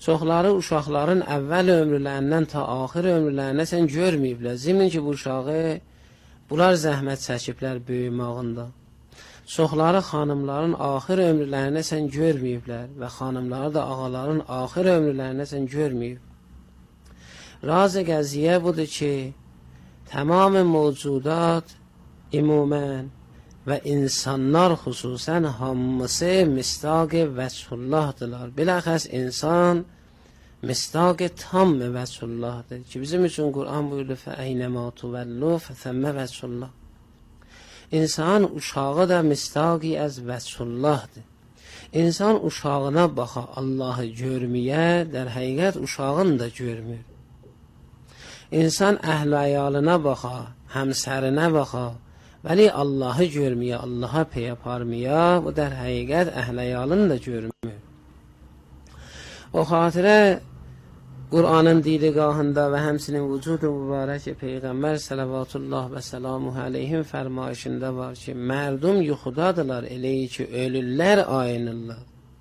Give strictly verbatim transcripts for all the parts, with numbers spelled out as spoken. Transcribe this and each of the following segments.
Çoxları uşaqların əvvəl ömrlərindən ta axır ömrlərinə sən görməyiblər. Zimin ki, bu uşağı bunlar zəhmət çəkiblər böyümağında. Çoxları xanımların axır ömrlərinə sən görməyiblər və xanımları da ağaların axır ömrlərinə sən görməyib. Razı qəziyyə budur ki, tamam mövcudat ümumən və insanlar xüsusən hamısı mistaq vəchullahdılar. Biləxəs insan mistaq tam vəchullahdır ki, bizim üçün Qur'an buyurdu fəəynəmə tuvellu fəthəmmə vəchullah. İnsan uşağı da mistaqi əz vəchullahdır. İnsan uşağına baxa Allahı görməyə, dər həqiqət uşağını da görmür. İnsan əhl-i əyalına baxa, həmsərinə baxa, vəli Allahı görməyə, Allaha pey aparmaya, bu dər həqiqət əhl-i əyalını da görmür. O xatirə Qur'anın diligahında və həmsinin vücudu mübarək Peyğəmbər sələvatullah və səlamuhu aleyhim fərmayişində var ki, mərdum yuxudadılar, eləyi ki, ölürlər ayınırlar.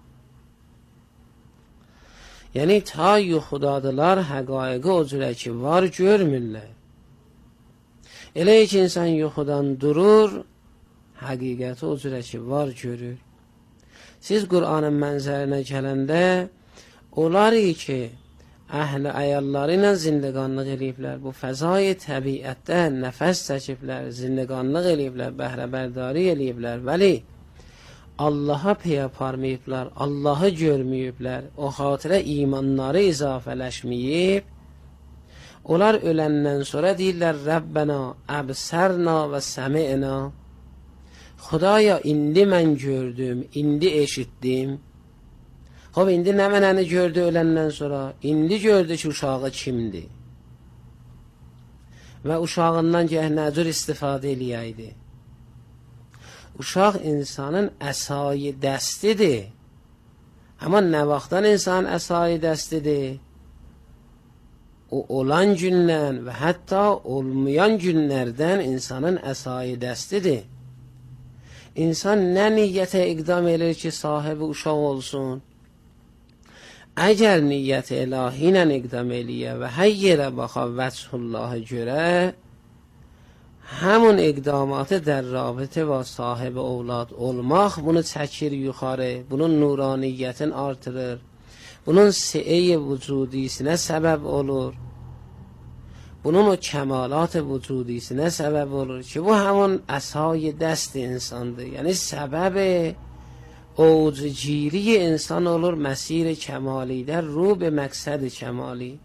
Yəni, ta yuxudadılar, həqaiqi o cürə ki, var görmürlər. Eləyi ki, insan yuxudan durur, həqiqəti o cürə ki, var görür. Siz Qur'anın mənzərinə gələndə, onlar ki, əhl-i əyalları ilə zindəqanlıq eləyiblər, bu fəzai təbiətdə nəfəs çəkiblər, zindəqanlıq eləyiblər, bəhrəbərdari eləyiblər, vəli Allaha pey aparmayıblar, Allahı görməyiblər, o xatirə imanları izafələşməyib, onlar öləndən sonra deyirlər, Rəbbənə, əbsərna və səmi'na, Xudaya, indi mən gördüm, indi eşitdim. Xob, indi nə mənəni gördü öləndən sonra? İndi gördü ki, uşağı kimdir? Və uşağından gəh nəcür istifadə eləyəydi. Uşaq insanın əsayi dəstidir. Amma nə vaxtdan insanın əsayi dəstidir? O olan gündən və hətta olmayan günlərdən insanın əsayi dəstidir. İnsan nə niyyətə iqdam edir ki, sahibi uşaq olsun? Əgər niyyət ilahi ilə iqdam eləyə və hər yerə baxa vəchullahı görə, həmun iqdamatı در رابطه با صاحب اولاد olmaq bunu çəkir yuxarı, bunun nuraniyyətin artırır, bunun si'ey vücudisinə səbəb olur, bunun o kəmalat vücudisinə səbəb olur ki, bu həmun əsay dəst insandır. Yəni səbəb اوجگیری انسان olur مسیر کمالی در رو به مقصد کمالی.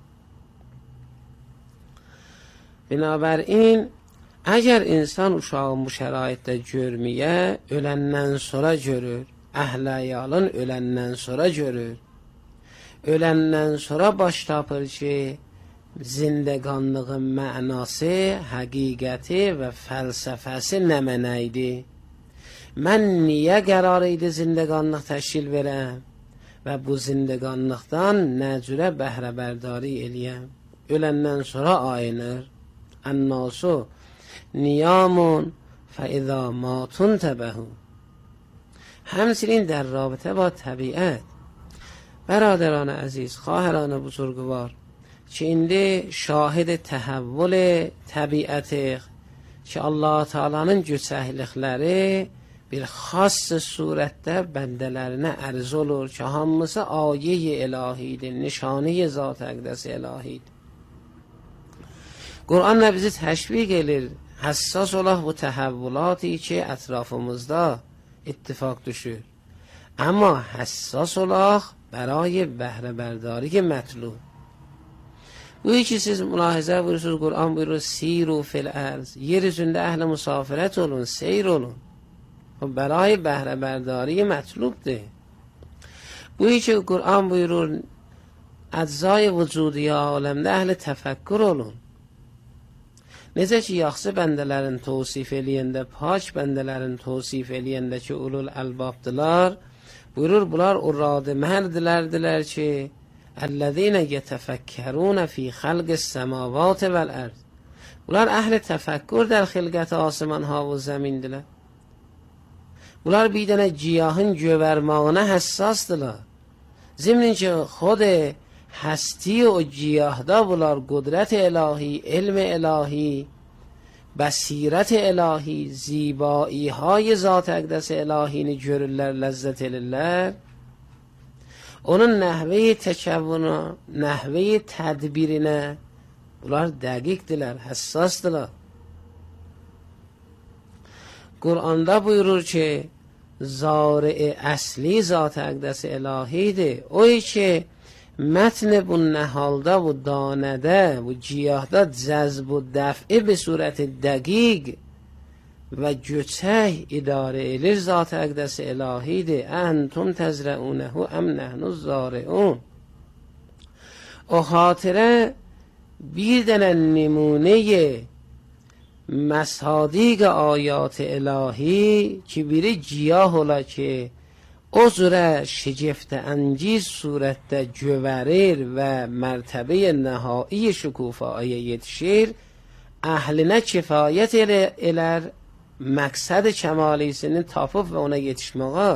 بنابراین اگر انسان uşağı bu şəraitdə görməyə, öləndən sonra görür, əhl-əyalın öləndən sonra görür, öləndən sonra baş tapır ki, zindəqanlığın mənası, həqiqəti və fəlsəfəsi nə mənəydi? Mən niyə qərar idi zindəqanlıq təşkil verəm və bu zindəqanlıqdan nə cürə bəhrəbərdari eləyəm? Öləndən sonra ayınır. Ənnasu niyamun fəizə matun təbəhu. Həmçinin در رابطه با təbiət. برادران əziz, xahirان buzurgvar ki, indi şahid təhəvvül təbiətik ki, Allah Taala'nın göçəklikləri bir xas surətdə bəndələrinə ərz olur ki, hamısı ayə-i ilahidir, nişanə-i zat əqdəs ilahidir. Qur'an nə bizi təşviq edir, həssas olaq bu təhəvvülatı ki, ətrafımızda ittifaq düşür. Amma həssas olaq برای bəhrəbərdari mətlub. Bu ki, siz mülahizə buyursunuz, Qur'an buyurur, siru fil ərz, yer üzündə əhl-i musafirət olun, seyr olun. برای bəhrəbərdari mətlubdir. Bu ki, Qur'an buyurur, əczai vücudi aləmdə əhl-i təfəkkür olun. Necə ki, yaxşı bəndələrin tavsif eləyəndə, pak bəndələrin tavsif eləyəndə ki, ulul əlbabdılar, buyurur, bunlar o radı mərdilərdilər ki, əllədinə yətəfəkkərunə fi xəlq-i səmavat vəl-ərd. Bunlar əhl-i təfəkkür در xilqət asmanha və zəmindilər. Bunlar bir dənə ciyahın gövərmağına həssasdırlar. Zimnin ki, xod هستی و گیاهدا بولار قدرت الهی، علم الهی، بصیرت الهی، زیبایی های ذات اقدس الهی görürlər لذت elirlər. Onun nəhvəyi təkəvvünə, nəhvəyi tədbirinə bunlar dəqiqdirlər, həssasdırlar. Qur'anda buyurur ki, zari əsli zat-ı əqdəs ilahidir. O ki, mətn bu nəhalda, bu danədə, bu giyahda cəzb və dəf'i bi surəti dəqiq və göçək idarə edir zat-ı əqdəs ilahidir. Əntum təzrəunəhu əm nəhnu zariun. O xatirə bir dənə nümunəyə مصادیق آیات الهی که بری گیاه ola ki o zura şecefte انگیز surətdə göverir və mərtəbəyə nəhai şükufaya yetişir, əhlinə kifayət elər məqsəd kəmalisini tapıb və ona yetişməyə.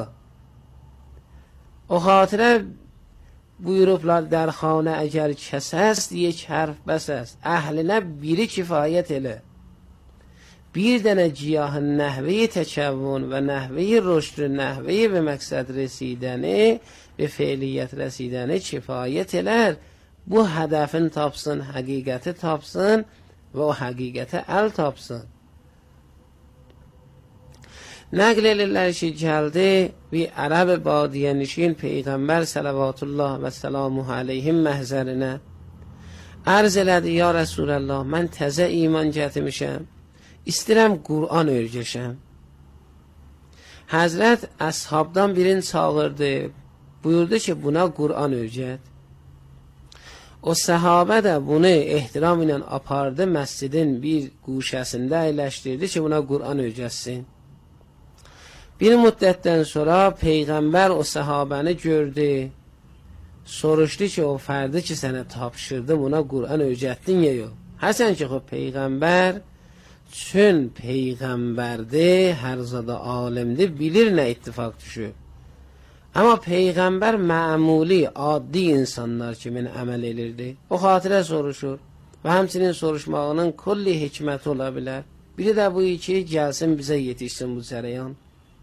O xatirə buyurublar در خانه اگر کس است یک حرف بس است. əhlinə biri kifayət elə. Bir dənə giyah nəhvəyi təkəvvün və nəhvəyi rüşd, nəhvəyi və məqsəd rəsidəni və feiliyyət rəsidəni kifayət elər. Bu hədəfin tapsın, həqiqəti tapsın və o həqiqətə əl tapsın. Nəql edirlər ki, gəldi bir ərəb badiyənişin Peyğəmbər sələvatullah və səlamuhu aleyhim məhzərinə ərz elədi, ya Rəsulallah, mən təzə iman gətirmişəm, İstəyirəm Qur'an öyrəşəm. Həzrət əshabdan birini çağırdı, buyurdu ki, buna Qur'an öyrət. O səhabə də bunu ehtiram ilə apardı, məscidin bir quşəsində əyləşdirdi ki, buna Qur'an öyrətsin. Bir müddətdən sonra Peyğəmbər o səhabəni gördü, soruşdu ki, o fərdi ki, sənə tapşırdı, buna Qur'an öyrətdin ya yox? Həsən ki, o Peyğəmbər çün Peyğəmbərdir, hər zada alimdir, bilir nə ittifaq düşür. Amma Peyğəmbər məmuli, addi insanlar kimin əməl edirdi. O xatirə soruşur və həmçinin soruşmağının kulli hikməti ola bilər. Biri də bu ki, gəlsin bizə yetişsin bu cərəyan.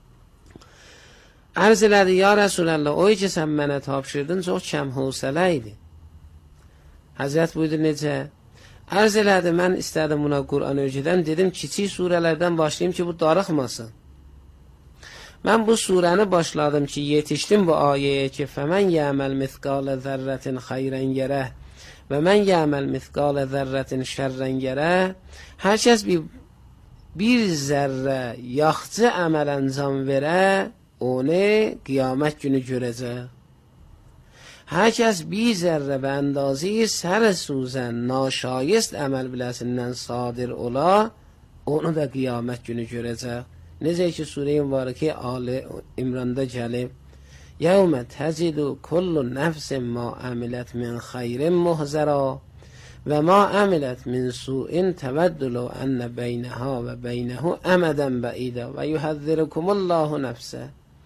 Ərz elədi, ya Rəsulallah, o ki, sən mənə tapşırdın, çox kəm hövsələ idi. Həzrət buyurdu, necə? Ərz elədi, mən istədim buna Qur'an öyrədən, dedim, kiçik surələrdən başlayayım ki, bu darıxmasın. Mən bu surəni başladım ki, yetişdim bu ayəyə ki, fəmən yəməl mithqalə zərrətin xayrən yerə və mən yəməl mithqalə zərrətin şərrən yerə. Hər kəs bir, bir zərrə yaxçı əməl əncam verə, onu qiyamət günü görəcək. Hər kəs bir zərrə və əndazı sər suzən, naşayist əməl biləsindən sadir ola, onu da qiyamət günü görəcək. Necə ki, surə-i mübarəkə Ali İmranda gəlib, yəvmə təcidu kullu nəfsin ma əmilət min xeyrin muhzəra və ma əmilət min su'in təvəddülu ənə beynəhə və beynəhu əmədən bəidə və yuhəzzirkumullahu nəfsə.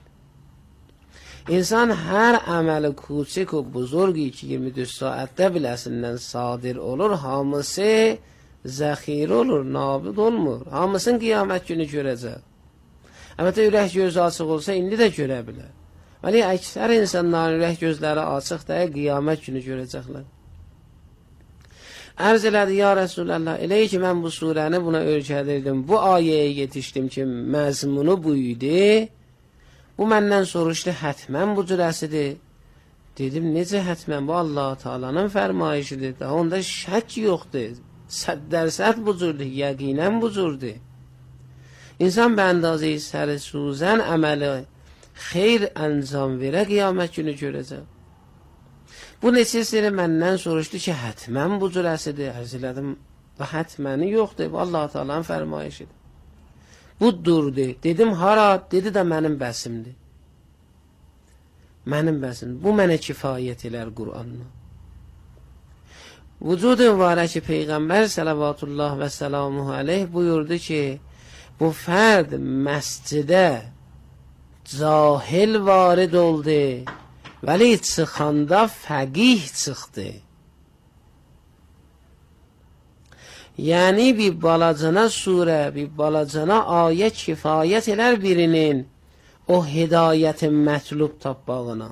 İnsan hər əməli küçük və buzurgi ki, iyirmi dörd saatdə biləsindən sadir olur, hamısı zəxir olur, nabid olmur. Hamısını qiyamət günü görəcək. Əlbəttə, ürək gözü açıq olsa, indi də görə bilər. Vəli, əksər insanların ürək gözləri açıq da, qiyamət günü görəcəklər. Ərz elədi, ya Rəsulallah, elə ki, mən bu surəni buna öyrədirdim, bu ayəyə yetişdim ki, məzmunu bu idi. Bu məndən soruşdu, hətmən bu cürəsidir. Dedim, necə hətmən? Bu Allah Taala'nın fərmayişidir. Daha onda şək yoxdur. Səd dərsət bu cürdür, yəqinən bu cürdür. İnsan bəndazı səri suzən əməli xeyr əncam verə, qiyamət günü görəcək. Bu neçəsini məndən soruşdu ki, hətmən bu cürəsidir. Ərz elədim, bu hətməni yoxdur. Bu Allah Taala'nın fərmayişidir. Bu durdu. Dedim, hara? Dedi də mənim bəsimdir. Mənim bəsimdir. Bu mənə kifayət elər Qur'anla. Vücud-u mübarək Peyğəmbər sələvatullah və səlamuhu aleyh buyurdu ki, bu fərd məscidə cahil varid oldu Vəli çıxanda fəqih çıxdı. Yəni bir balacana surə, bir balacana ayə kifayət elər birinin o hidayətin mətlub tapmağına.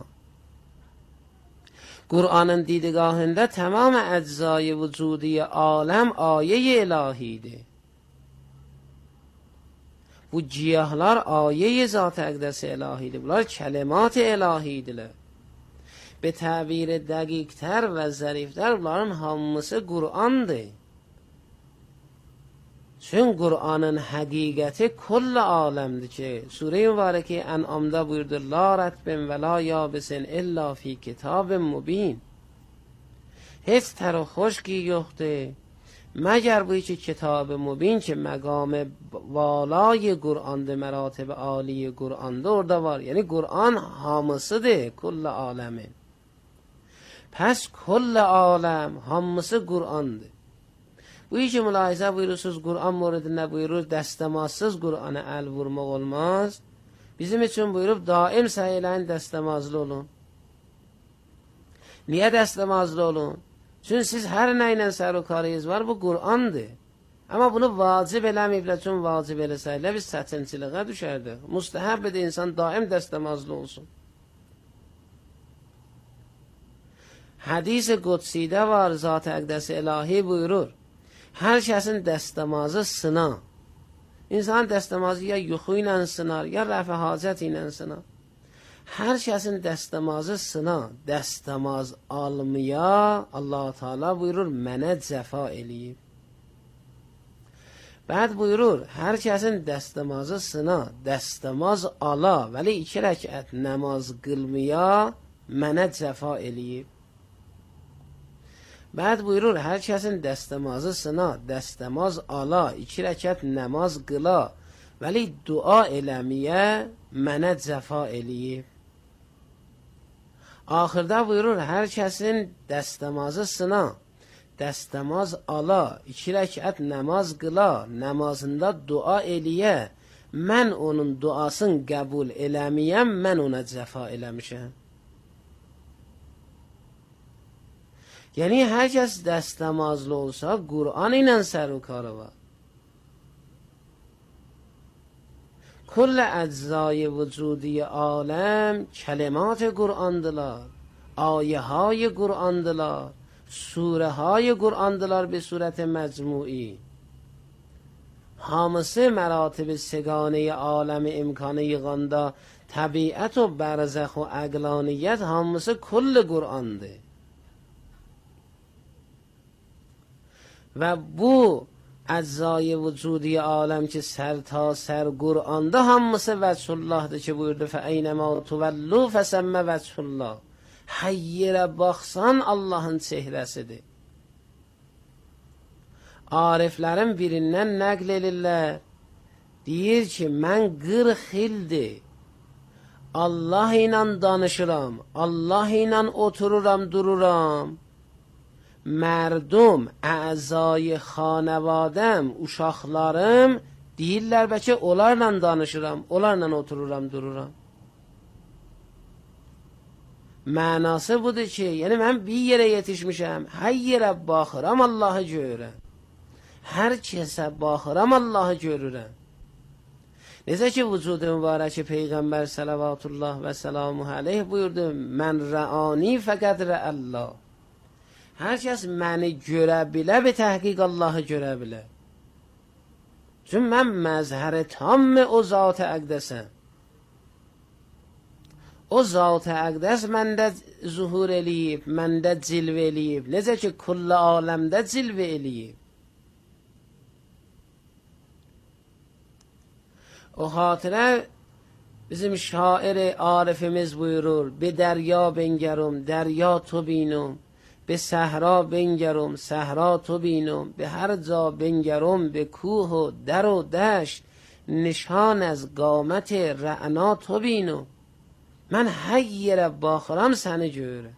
Qur'anın didgahında tamam əczai vücudi aləm ayə-i ilahidir. Bu ciyahlar ayə-i zat-ı əqdəs ilahidir. Bunlar kəlimat-ı ilahidirlər. Be təbir dəqiqtər və zəriflər bunların hamısı Qur'andır. Çünkü Kur'an'ın hakikati kull alemdir ki Sure-i Mübareke En'am'da buyurdu la retbin ve la yabisin illa fi kitabin mubin. Hiç ter و خشکی yoktu مگر bu iki kitab-ı mubin ki مقام والای Kur'an'da مراتب عالی Kur'an'da orada var. Yani Kur'an hamısıdır kull alemin. Pes kull alem hamısı Kur'an'dır. Bu işi mülahizə buyurursunuz, Kur'an muridində buyurur, dəstəmazsız Kur'an'a əl vurmaq olmaz. Bizim üçün buyurub, daim səyləyin dəstəmazlı olun. Niyə dəstəmazlı olun? Çünki siz hər nə ilə sərukarıyız var, bu Kur'andır. Amma bunu vacib eləməyiblər, çünki vacib eləsəylə biz sətinçiliğə düşərdik. Müstəhəb edir insan daim dəstəmazlı olsun. Hadis-i Qudsidə var, Zat-ı Əqdəs ilahi buyurur. Hər kəsin dəstəmazı sınar. İnsan dəstəmazı ya yuxu ilə sınar, ya rəf-i hacət ilə sınar. Hər kəsin dəstəmazı sınar. Dəstəmaz almaya Allah-u Teala buyurur, mənə cəfa eləyib. Bəd buyurur, hər kəsin dəstəmazı sınar, dəstəmaz ala, vəli iki rəkət namaz qılmaya mənə cəfa eləyib. Bəd buyurur, hər kəsin dəstəmazı sına, dəstəmaz ala, iki rəkət namaz qıla, vəli dua eləməyə mənə cəfa eləyib. Axırda buyurur, hər kəsin dəstəmazı sına, dəstəmaz ala, iki rəkət namaz qıla, namazında dua eləyə, mən onun duasını qəbul eləməyəm, mən ona cəfa eləmişəm. Yəni, hər kəs dəstəmazlı olsa, Qur'an ilə sərukarı var. Kull əczai vücudi aləm kəlimat-ı Qur'andılar, ayəhay Qur'andılar, surəhay Qur'andılar bi surət məcmui. Hamısı məratib-i seganə aləmi imkanı yığanda təbiət و برزخ و əqlaniyyət hamısı kull Qur'andır. و bu əczai vücudi aləm ki sər ta sər Qur'anda hamısı vəchullahdır ki buyurdu فَاَيْنَمَا تُوَلُّوا فَسَمَّ vəchullah. Hər yerə baxsan Allahın çehrəsidir. Ariflərin birindən nəql edirlər. Deyir ki, mən qırx ildir Allah ilə danışıram, Allah ilə otururam, dururam. Mərdum, əzai xanəvadəm, uşaqlarım deyirlər bəlkə onlarla danışıram, onlarla otururam, dururam. Mənası budur ki, yəni mən bir yerə yetişmişəm, hər yerə baxıram, Allahı görürəm. Hər kəsə baxıram, Allahı görürəm. Necə ki, vücudu mübarəki Peyğəmbər sələvatullah və selamuhu aleyh buyurdu, mən rəani fəqəd rəəllah. Hər kəs məni görə bilə, bir təhqiq Allahı görə bilə. Çünki mən məzhər-i tam o Zat-ı Əqdəsəm. O Zat-ı Əqdəs məndə zuhur eləyib, məndə cilvə eləyib. Necə ki, kull aləmdə cilvə eləyib. O xatirə bizim şair arifimiz buyurur, به دریا بنگرم دریا تو بینم به صحرا بنگرم صحرا تو بینم به هر جا بنگرم به کوه و در و دشت نشان از قامت رعنا تو بینم. من hər yerə baxıram səni görürəm.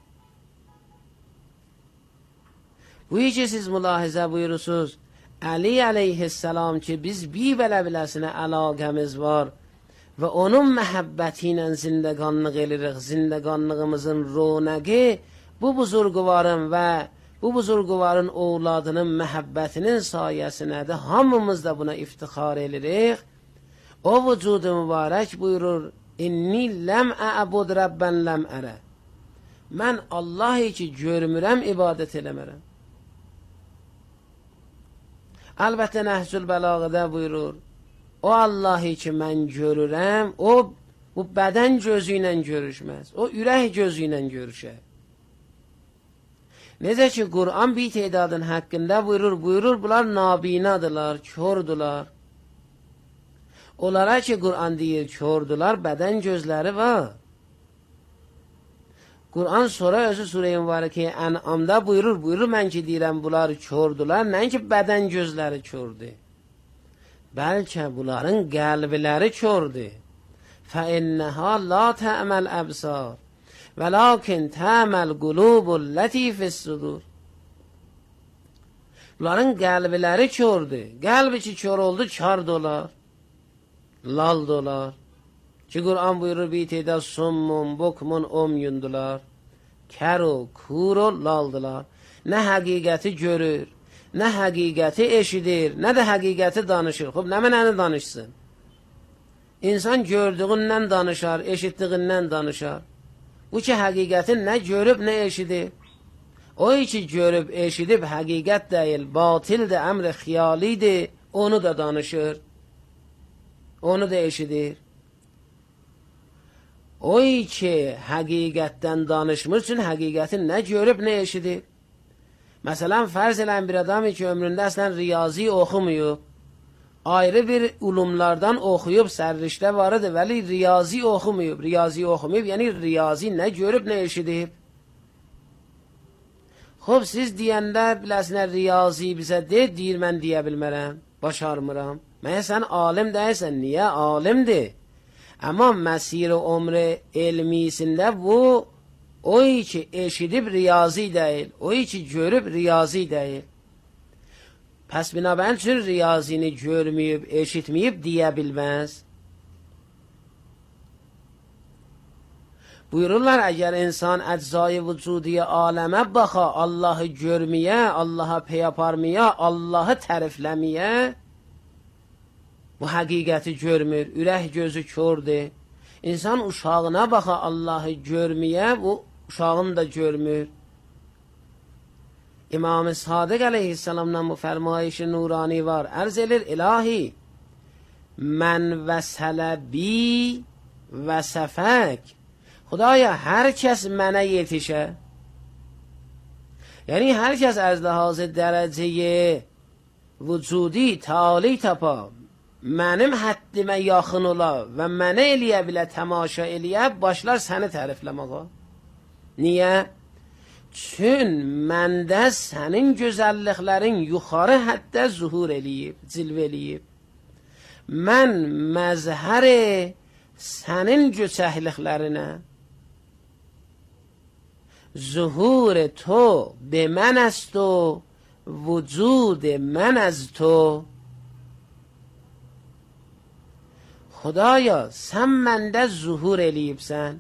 Bu ki siz mülahizə buyurursunuz, Ali aleyhisselam ki biz bir belə biləsinə əlaqəmiz var və onun məhəbbəti ilə zindəqanlıq edirik. Zindəqanlığımızın ronağı bu buzurguvarın və bu buzurguvarın oğladının məhəbbətinin sayəsindədir. Hamımız da buna iftixar edirik. O vücudu mübarək buyurur: İnni ləm əbud rəbbən ləm ərə. Mən Allahı ki görmürəm, ibadət eləmərəm. Əlbəttə Nəhcül Bəlağədə buyurur: O Allahı ki mən görürəm, o bu bədən gözü ilə görüşməz. O ürək gözü ilə görüşər. Necə ki Qur'an bir tədadın haqqında buyurur, buyurur bunlar nabinadılar, kördülər. Onlara ki Qur'an deyir kördülər, bədən gözləri var. Qur'an sonra özü Surə-i Mübarəkə Ən'amda buyurur, buyurur mən ki deyirəm bunlar kördülər, nəinki bədən gözləri kördür. Bəlkə bunların qəlbləri kördür. فَإِنَّهَا لَا تَعْمَى الْأَبْصَارُ وَلَكِنْ تَعْمَى الْقُلُوبُ الَّتِي فِي الصُّدُورِ. Bunların qəlbləri kördür. Qəlbi ki kör oldu, kar dolar, lal dolar. Ki Qur'an buyurur bir tədad summun, bukmun, umyundular. Kər o, kur o, laldılar. Nə həqiqəti görür, nə həqiqəti eşidir, nə də həqiqəti danışır. Xub, nə mənəni danışsın? İnsan gördüğündən danışar, eşitdiğindən danışar. Bu ki həqiqətin nə görüb, nə eşidir. O ki görüb, eşidib, həqiqət deyil, batildir, əmr-i xiyalidir, onu da danışır. Onu da eşidir. O ki həqiqətdən danışmır üçün həqiqətin nə görüb, nə eşidir. Məsələn, fərz elən bir adam ki ömründə əslən riyazi oxumuyub, ayrı bir ulumlardan oxuyub, sərrişdə varıdır, vəli riyazi oxumuyub, riyazi oxumuyub, yəni riyazi nə görüb, nə eşidib. Xob, siz deyəndə biləsinə riyazi bizə de, deyir mən deyə bilmərəm, başarmıram. Məyə sən alim deyəsən, niyə? Alimdir. Amma məsir-i ömrü elmisində bu, o ki eşidib riyazi deyil, o ki görüb riyazi deyil. Pəs binabərin üçün riyazini görməyib, eşitməyib deyə bilməz. Buyururlar, əgər insan əczai vücudiyə aləmə baxa, Allahı görməyə, Allaha peyaparməyə, Allahı tərifləməyə, bu həqiqəti görmür, ürək gözü kördür. İnsan uşağına baxa, Allahı görməyə, bu uşağını da görmür. İmam-ı Sadiq əleyhissalamdan bu fərmayişi nurani var. Ərz edir, ilahi, mən vəsələ bi vəsəfək. Xudaya, hər kəs mənə yetişə. Yəni, hər kəs az ləhazı dərəcəyə vücudi, tali tapa, mənim həddimə yaxın ola və mənə eləyə bilə, təmaşa eləyə, başlar səni tərifləməyə. Niyə? Çün məndə sənin gözəlliklərin yuxarı həddə zuhur eləyib, cilv eləyib. Mən məzhəri sənin göçəkliklərinə, zuhur to be mən است و وجود من از تو. خدایا sən məndə zuhur eləyibsən.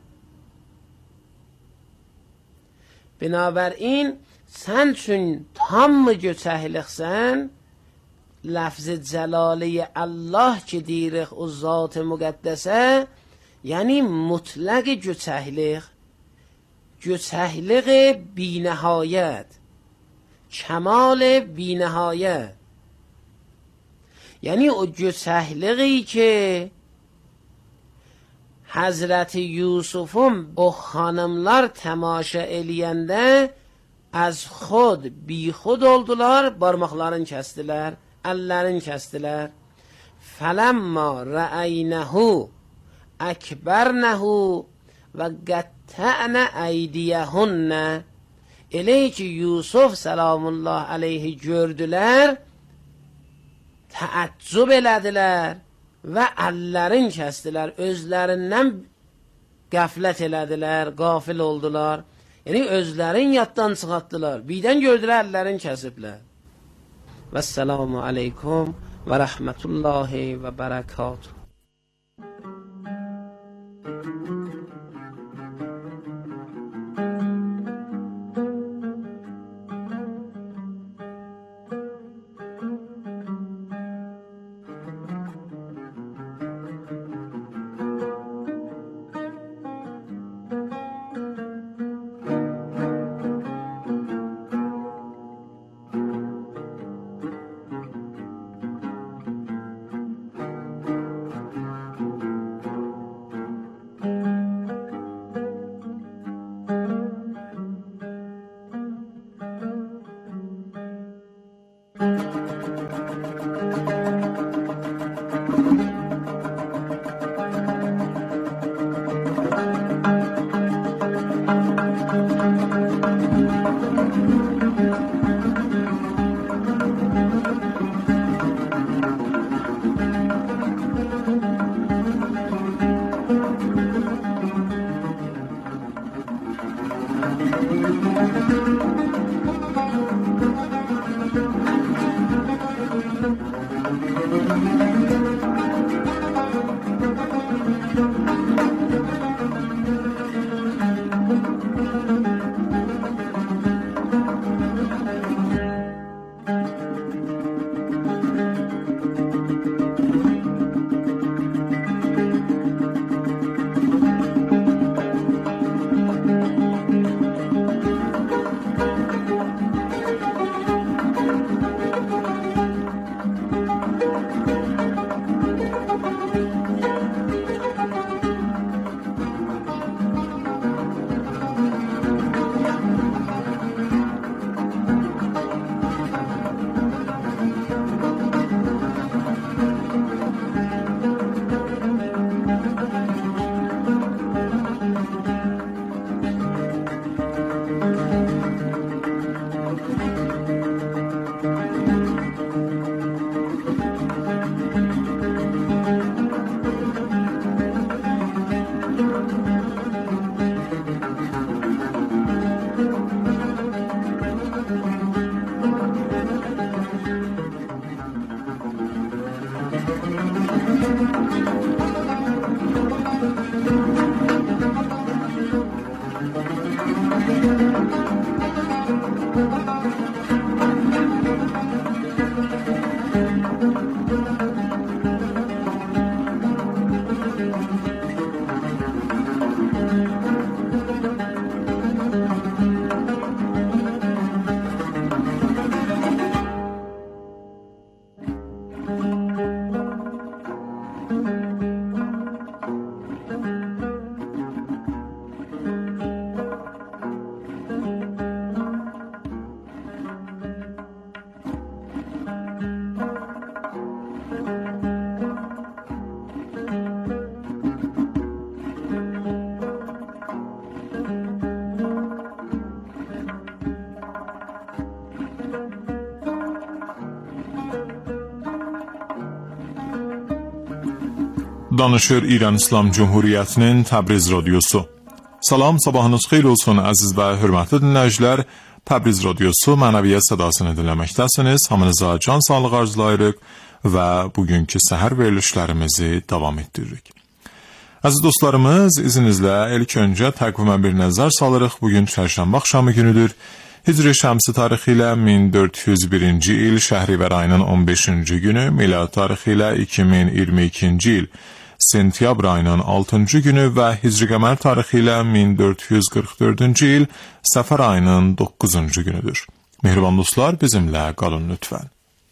Binabərin sən üçün tam mı göçəkliksən, lafz-ı cəlalə Allah ki deyirik o zat müqəddəsə, yəni mutlaq göçəklik, göçəklik binəhayət, kəmal binəhayət. Yəni o göçəkliği ki Hazreti Yusuf'un o hanımlar temaşa eləyəndə az xod, bi xod oldular, barmaqlarını kəstilər, əllərini kəstilər. Fələmma rəəynəhu əkbərnəhu və qəttə'nə əydiyəhünnə. Elə ki Yusuf səlamullah aleyhi gördülər, təəccüb elədilər və əllərin kəstilər, özlərindən qəflət elədilər, qafil oldular. Yəni özlərin yaddan çıxartdılar, birdən gördülər əllərin kəsiblər. Vəssalamu aleykum və rəhmətullahi və bərəkatuhu. Danışır İran İslam Cumhuriyyətinin Təbriz Radiosu. Salam, sabahınız xeyir olsun əziz və hörmətli dinləyicilər. Təbriz Radiosu mənəviyyat sədasını dinləməkdəsiniz. Hamınıza can sağlığı arzulayırıq və bugünkü səhər verilişlərimizi davam etdiririk. Əziz dostlarımız, izinizlə ilk öncə təqvimə bir nəzər salırıq. Bugün çərşənbə axşamı günüdür. Hicri şəmsi tarixi ilə min dörd yüz birinci il Şəhrivər ayının on beşinci günü, milad tarixi ilə iki min iyirmi ikinci il sentyabr ayının altıncı günü və Hicri qəmər tarixi ilə min dörd yüz qırx dördüncü il Səfər ayının doqquzuncu günüdür. Mehriban dostlar, bizimlə qalın lütfən.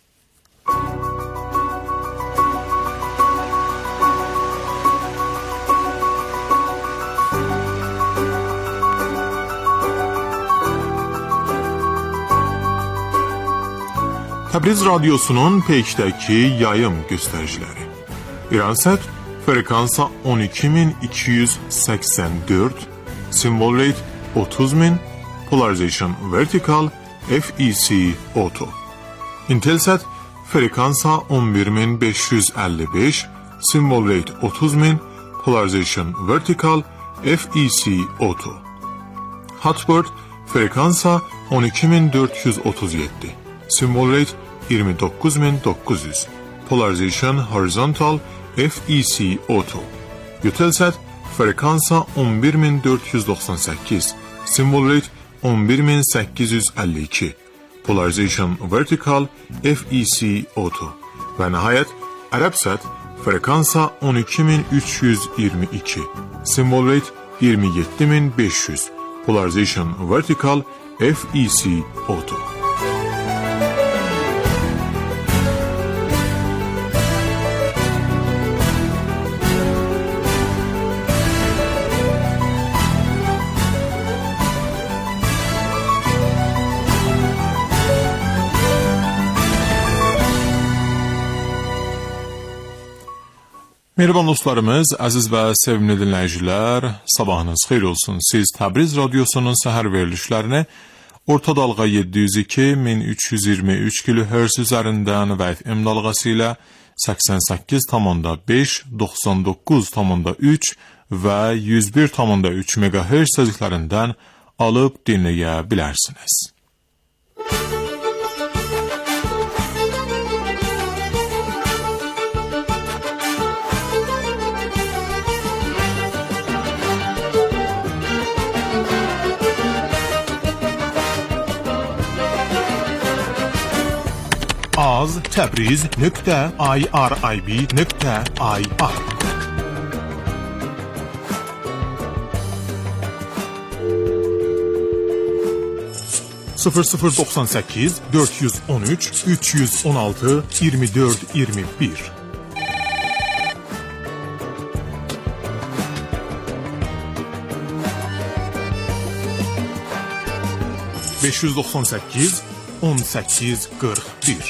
Təbriz Radyosu'nun peykdəki yayım göstəriciləri. İransət frekansa on iki min iki yüz səksən dörd, symbol rate otuz min, polarization vertical, F E C auto. Intelsat frekansa on bir min beş yüz əlli beş, symbol rate otuz min, polarization vertical, F E C auto. Hotbird frekansa on iki min dörd yüz otuz yeddi, symbol rate iyirmi doqquz min doqquz yüz, polarization horizontal, F E C auto. Eutelsat frekansa on bir min dörd yüz doxsan səkkiz, symbol rate on bir min səkkiz yüz əlli iki, polarization vertical, F E C auto. Və nəhayət Ərəbsat frekansa on iki min üç yüz iyirmi iki, symbol rate iyirmi yeddi min beş yüz, polarization vertical, F E C auto. Mehriban dostlarımız, əziz və sevimli dinləyicilər, sabahınız xeyir olsun. Siz Təbriz Radyosu'nun səhər verilişlərini orta dalğa yeddi yüz iki min üç yüz iyirmi üç kilohertz üzərindən və F M dalğası ilə səksən səkkiz tam beş, doxsan doqquz tam üç və yüz bir tam üç megahertz sözüklərindən alıb dinləyə bilərsiniz. az təbriz nöqtə irib nöqtə ir sıfır sıfır doxsan səkkiz dörd yüz on üç üç yüz on altı iyirmi dörd iyirmi bir beş yüz doxsan səkkiz on səkkiz qırx bir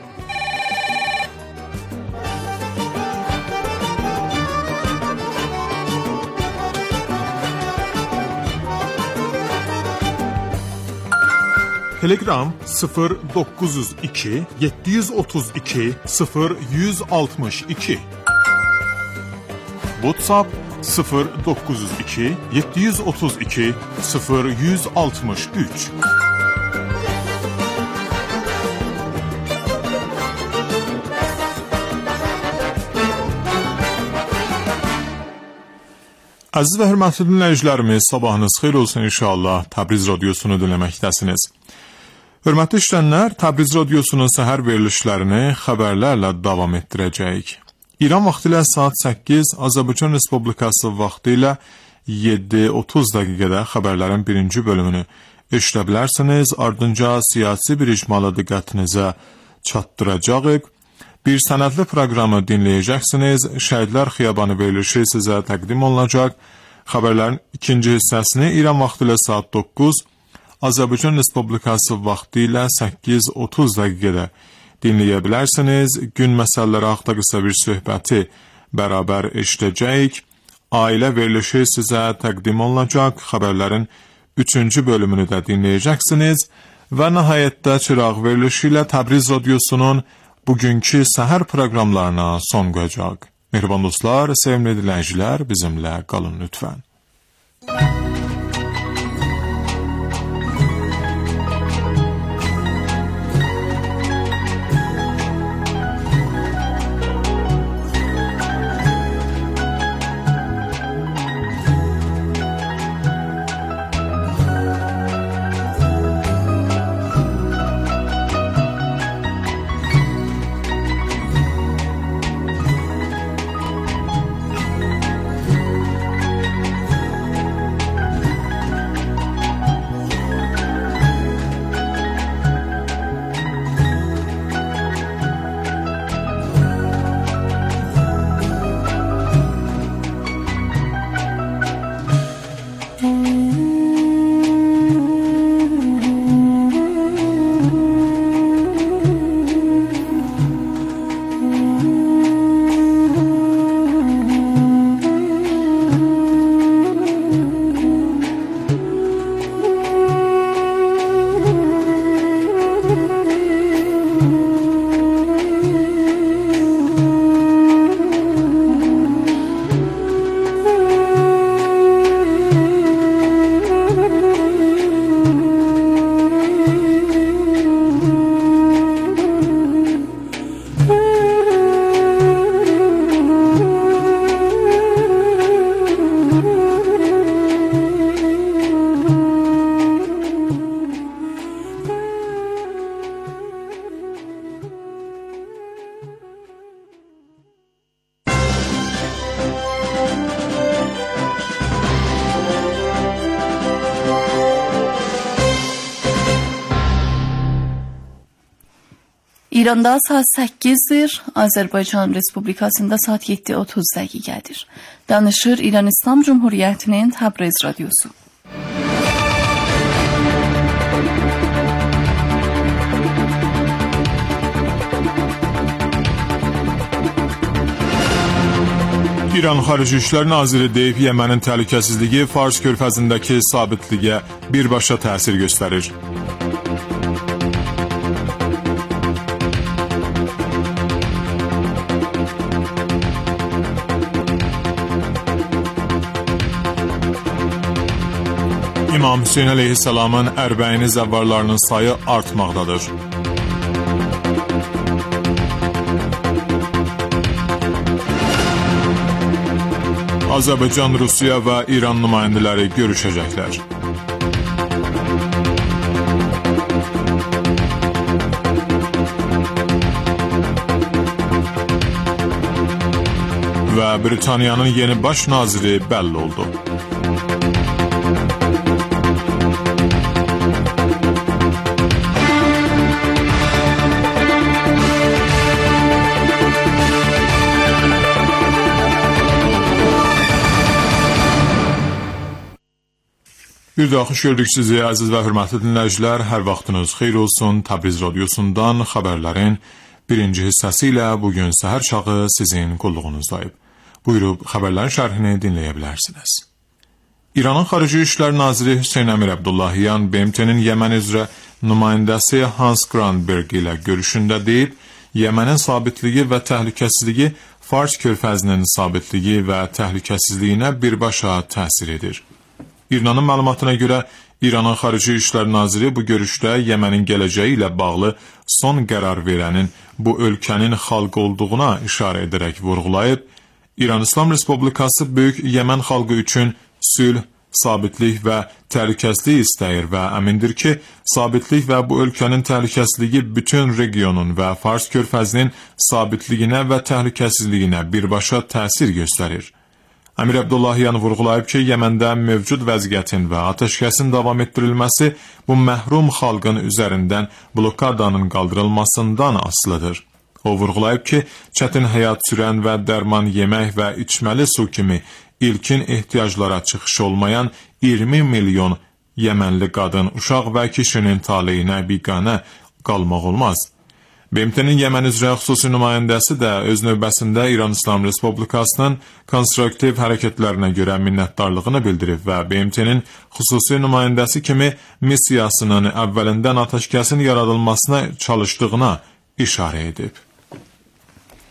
Telegram sıfır doqquz yüz iki yeddi yüz otuz iki sıfır yüz altmış iki WhatsApp sıfır doqquz yüz iki yeddi yüz otuz iki sıfır yüz altmış üç Əziz və hörmətli dinləyicilərimiz, sabahınız xeyir olsun inşallah. Təbriz Radiosunu dinləməkdəsiniz. Hörmətli işlənlər, Təbriz Radiosunun səhər verilişlərini xəbərlərlə davam etdirəcəyik. İran vaxtı ilə saat səkkiz, Azərbaycan Respublikası vaxtı ilə yeddi otuz dəqiqədə xəbərlərin birinci bölümünü eşidə bilərsiniz. Ardınca siyasi bir icmalı diqqətinizə çatdıracağıq. Bir sənədli proqramı dinləyəcəksiniz. Şəhidlər Xiyabanı verilişi sizə təqdim olunacaq. Xəbərlərin ikinci hissəsini İran vaxtı ilə saat doqquz, Azərbaycan Respublikası vaxtı ilə səkkiz otuz dəqiqədə dinləyə bilərsiniz. Gün məsələləri haqqında qısa bir söhbəti bərabər eşidəcəyik. Ailə verilişi sizə təqdim olunacaq. Xəbərlərin üçüncü bölümünü də dinləyəcəksiniz. Və nəhayətdə çıraq verilişi ilə Təbriz Radiosunun bugünkü səhər proqramlarına son qoyacaq. Mehriban dostlar, sevimli dinləyicilər, bizimlə qalın lütfən. İranda saat səkkizdir, Azərbaycan Respublikasında saat yeddi otuz dəqiqədir. Danışır İran İslam Cumhuriyyətinin Təbriz radiosu. İran Xarici İşlər Naziri deyib, Yemənin təhlükəsizliyi Fars körfəzindəki sabitliyə birbaşa təsir göstərir. İmam Hüseyn əleyhissalamın ərbəini zəvvarlarının sayı artmaqdadır. Azərbaycan, Rusiya və İran nümayəndələri görüşəcəklər. Və Britaniyanın yeni baş naziri bəlli oldu. Bir daha xoş gördük sizi, əziz və hörmətli dinləyicilər. Hər vaxtınız xeyir olsun. Təbriz radiosundan xəbərlərin birinci hissəsi ilə bugün səhər çağı sizin qulluğunuzdayıb. Buyurub xəbərlərin şərhini dinləyə bilərsiniz. İranın Xarici İşlər Naziri Hüseyn Əmir Abdullahiyan B M T-nin Yemen üzrə nümayəndəsi Hans Granberg ilə görüşündə deyib, Yemenin sabitliyi və təhlükəsizliyi Fars körfəzinin sabitliyi və təhlükəsizliyinə birbaşa təsir edir. İranın məlumatına görə, İranın Xarici İşlər Naziri bu görüşdə Yemenin gələcəyi ilə bağlı son qərar verənin bu ölkənin xalqı olduğuna işarə edərək vurğulayıb, İran İslam Respublikası böyük Yemen xalqı üçün sülh, sabitlik və təhlükəsizlik istəyir və əmindir ki, sabitlik və bu ölkənin təhlükəsizliyi bütün regionun və Fars körfəzinin sabitliyinə və təhlükəsizliyinə birbaşa təsir göstərir. Əmir Abdullahiyan vurğulayıb ki, Yeməndə mövcud vəziyyətin və atəşkəsin davam etdirilməsi bu məhrum xalqın üzərindən blokadanın qaldırılmasından asılıdır. O vurğulayıb ki, çətin həyat sürən və dərman yemək və içməli su kimi ilkin ehtiyaclara çıxışı olmayan iyirmi milyon Yemənli qadın, uşaq və kişinin taleyinə biganə qalmaq olmaz. B M T-nin Yemen üzrə xüsusi nümayəndəsi də öz növbəsində İran İslam Respublikasının konstruktiv hərəkətlərinə görə minnətdarlığını bildirib və B M T-nin xüsusi nümayəndəsi kimi missiyasının əvvəlindən atəşkəsin yaradılmasına çalışdığına işarə edib.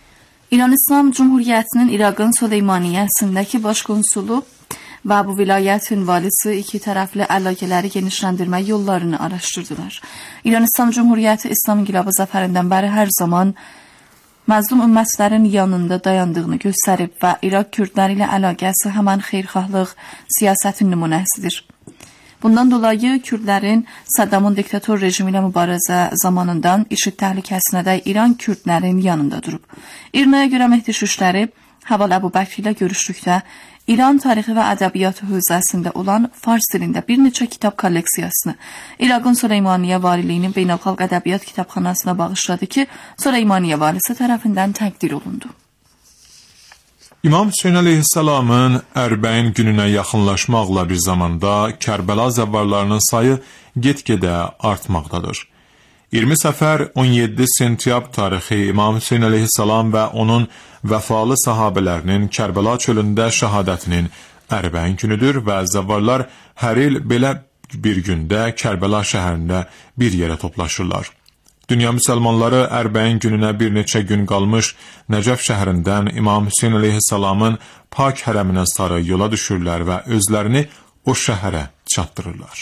İran İslam Cumhuriyyətinin İraqın Süleymaniyəsindəki baş konsulu və bu vilayətin valisi iki tərəfli əlaqələri genişləndirmə yollarını araşdırdılar. İran İslam Cumhuriyyəti İslam İnqilabı zəfərindən bəri hər zaman məzlum ümmətlərin yanında dayandığını göstərib və İraq kürdləri ilə əlaqəsi həmən xeyirxahlıq siyasətin nümunəsidir. Bundan dolayı Kürdlərin Saddamın diktator rejimi ilə mübarizə zamanından IŞİD təhlükəsinədək İran Kürdlərin yanında durub. İrnaya görə Mehdi Şüşləri Haval Əbu Bəkr ilə görüşdükdə İran tarixi və ədəbiyyatı hövzəsində olan fars dilində bir neçə kitab kolleksiyasını İraqın Süleymaniyə Valiliyinin Beynəlxalq Ədəbiyyat Kitabxanasına bağışladı ki, Süleymaniyə valisi tərəfindən təqdir olundu. İmam Hüseyn əleyhissalamın Ərbəin gününə yaxınlaşmaqla bir zamanda Kərbəla zəvvarlarının sayı get-gedə artmaqdadır. iyirmi səfər on yeddi sentyabr tarixi İmam Hüseyn əleyhissalam və onun vəfalı sahabələrinin Kərbəla çölündə şəhadətinin Ərbəin günüdür və zəvvarlar hər il belə bir gündə Kərbəla şəhərində bir yerə toplaşırlar. Dünya müsəlmanları Ərbəin gününə bir neçə gün qalmış Nəcəf şəhərindən İmam Hüseyn əleyhissalamın pak hərəminə sarı yola düşürlər və özlərini o şəhərə çatdırırlar.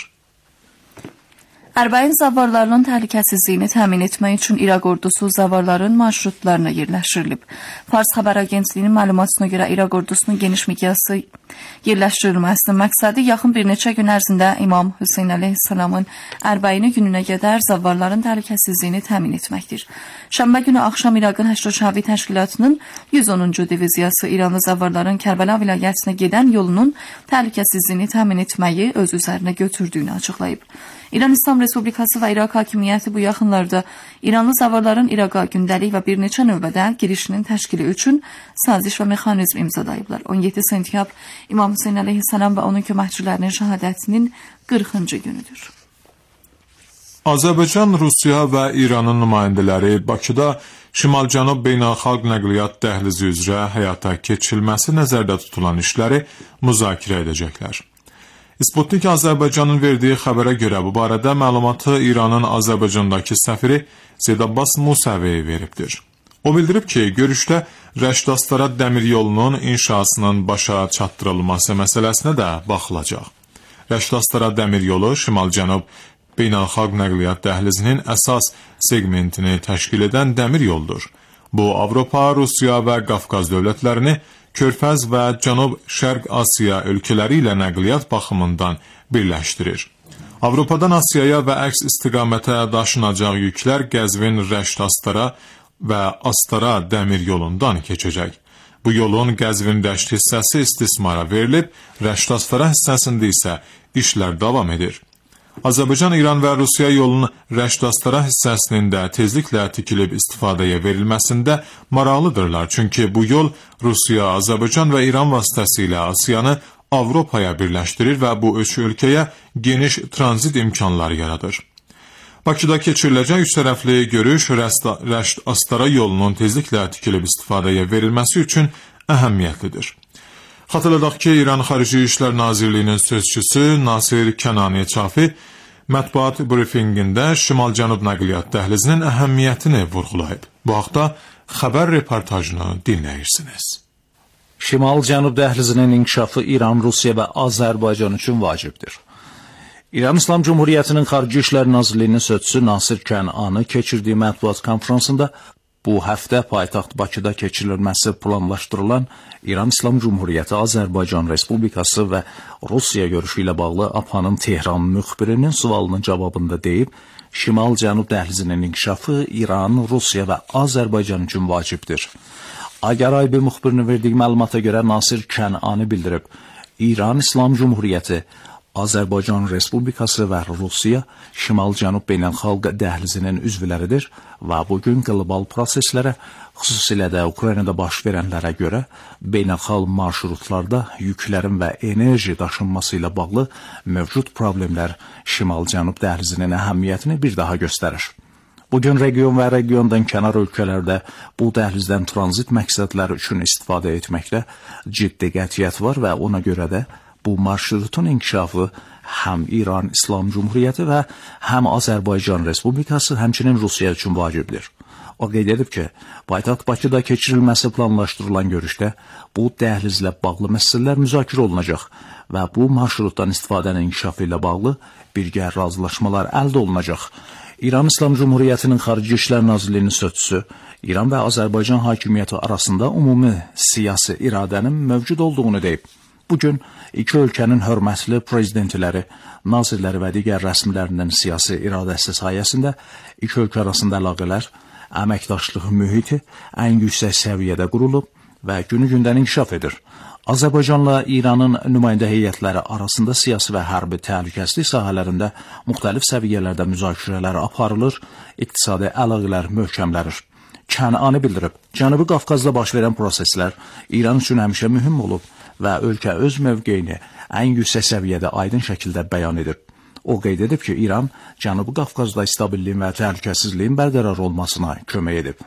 Ərbəin zəvvarlarının təhlükəsizliyini təmin etmək üçün İraq ordusu zəvvarların marşrutlarına yerləşdirilib. Fars xəbər agentliyinin məlumatına görə İraq ordusunun geniş miqyaslı yerləşdirilməsinin məqsədi yaxın bir neçə gün ərzində İmam Hüseyn əleyhissalamın Ərbəyini gününə qədər zəvvarların təhlükəsizliyini təmin etməkdir. Şənbə günü axşam İraqın Həşr Şəvi təşkilatının yüz onuncu diviziyası İranlı zəvvarların Kərbəla vilayətinə gedən yolunun təhlükəsizliyini təmin etməyi öz üzərinə götürdüyünü açıqlayıb. İran İslam Respublikası və İraq hakimiyyəti bu yaxınlarda İranlı zəvvarların İraqa gündəlik və bir neçə növbədə girişinin təşkili üçün saziş və mexanizm imzalayıblar. on yeddi sentyabr İmam Hüseyn əleyhissalam və onun köməkçilərinin şəhadətinin qırxıncı günüdür. Azərbaycan, Rusiya və İranın nümayəndələri Bakıda Şimal-Cənub beynəlxalq nəqliyyat dəhlizi üzrə həyata keçirilməsi nəzərdə tutulan işləri müzakirə edəcəklər. İsputnik Azərbaycanın verdiyi xəbərə görə bu barədə məlumatı İranın Azərbaycandakı səfiri Seyd Abbas Musəvi veribdir. O bildirib ki, görüşdə Rəşd-Astara dəmir yolunun inşasının başa çatdırılması məsələsinə də baxılacaq. Rəşd-Astara dəmir yolu Şimal-Cənub beynəlxalq nəqliyyat dəhlizinin əsas segmentini təşkil edən dəmir yoldur. Bu, Avropa, Rusiya və Qafqaz dövlətlərini Körfəz və Cənub-Şərq Asiya ölkələri ilə nəqliyyat baxımından birləşdirir. Avropadan Asiyaya və əks istiqamətə daşınacaq yüklər Qəzvin, Rəşd-Astara və Astara dəmir yolundan keçəcək. Bu yolun Qəzvin-Rəşd hissəsi istismara verilib, Rəşd-Astara hissəsində isə işlər davam edir. Azərbaycan, İran və Rusiya yolunun Rəşd-Astara hissəsinin də tezliklə tikilib istifadəyə verilməsində maraqlıdırlar. Çünki bu yol Rusiya, Azərbaycan və İran vasitəsilə Asiyanı Avropaya birləşdirir və bu üç ölkəyə geniş tranzit imkanları yaradır. Bakıda keçiriləcək üç tərəfli görüş Rəşd-Astara yolunun tezliklə tikilib istifadəyə verilməsi üçün əhəmiyyətlidir. Xatırladaq ki, İran Xarici İşlər Nazirliyinin sözçüsü Nasir Kənani Çafi mətbuat briefingində Şimal-Cənub nəqliyyat dəhlizinin əhəmiyyətini vurğulayıb. Bu haqda xəbər reportajını dinləyirsiniz. Şimal-Cənub dəhlizinin inkişafı İran, Rusiya və Azərbaycan üçün vacibdir. İran İslam Cumhuriyyətinin Xarici İşlər Nazirliyinin sözçüsü Nasir Kənani keçirdiyi mətbuat konfransında bu həftə paytaxt Bakıda keçirilməsi planlaşdırılan İran İslam Cumhuriyyəti, Azərbaycan Respublikası və Rusiya görüşü ilə bağlı A P A-nın Tehran müxbirinin sualının cavabında deyib, Şimal-Cənub dəhlizinin inkişafı İran, Rusiya və Azərbaycan üçün vacibdir. Agər Aybi müxbirinin verdiyi məlumata görə Nasir Kənani bildirib, İran İslam Cumhuriyyəti, Azərbaycan Respublikası və Rusiya Şimal-Cənub beynəlxalq dəhlizinin üzvləridir və bugün qlobal proseslərə, xüsusilə də Ukraynada baş verənlərə görə beynəlxalq marşrutlarda yüklərin və enerji daşınması ilə bağlı mövcud problemlər Şimal-Cənub dəhlizinin əhəmiyyətini bir daha göstərir. Bugün region və regiondan kənar ölkələrdə bu dəhlizdən tranzit məqsədləri üçün istifadə etməkdə ciddi qətiyyət var və ona görə də bu marşrutun inkişafı həm İran İslam Cumhuriyyəti və həm Azərbaycan Respublikası, həmçinin Rusiya üçün vacibdir. O qeyd edib ki, paytaxt Bakıda keçirilməsi planlaşdırılan görüşdə bu dəhlizlə bağlı məsələlər müzakirə olunacaq və bu marşrutdan istifadənin inkişafı ilə bağlı birgə razılaşmalar əldə olunacaq. İran İslam Cumhuriyyətinin Xarici İşlər Nazirliyinin sözçüsü İran və Azərbaycan hakimiyyəti arasında ümumi siyasi iradənin mövcud olduğunu deyib. Bugün iki ölkənin hörmətli prezidentləri, nazirləri və digər rəsmilərinin siyasi iradəsi sayəsində iki ölkə arasında əlaqələr, əməkdaşlıq mühiti ən yüksək səviyyədə qurulub və günü-gündən inkişaf edir. Azərbaycanla İranın nümayəndə heyətləri arasında siyasi və hərbi təhlükəsizlik sahələrində müxtəlif səviyyələrdə müzakirələr aparılır, iqtisadi əlaqələr möhkəmlənir. Kənani bildirib, Cənubi Qafqazda baş verən proseslər İran üçün həmişə mühüm olub və ölkə öz mövqeyini ən yüksək səviyyədə aydın şəkildə bəyan edib. O qeyd edib ki, İran Cənubi Qafqazda stabilliyin və təhlükəsizliyin bərqərar olmasına kömək edib.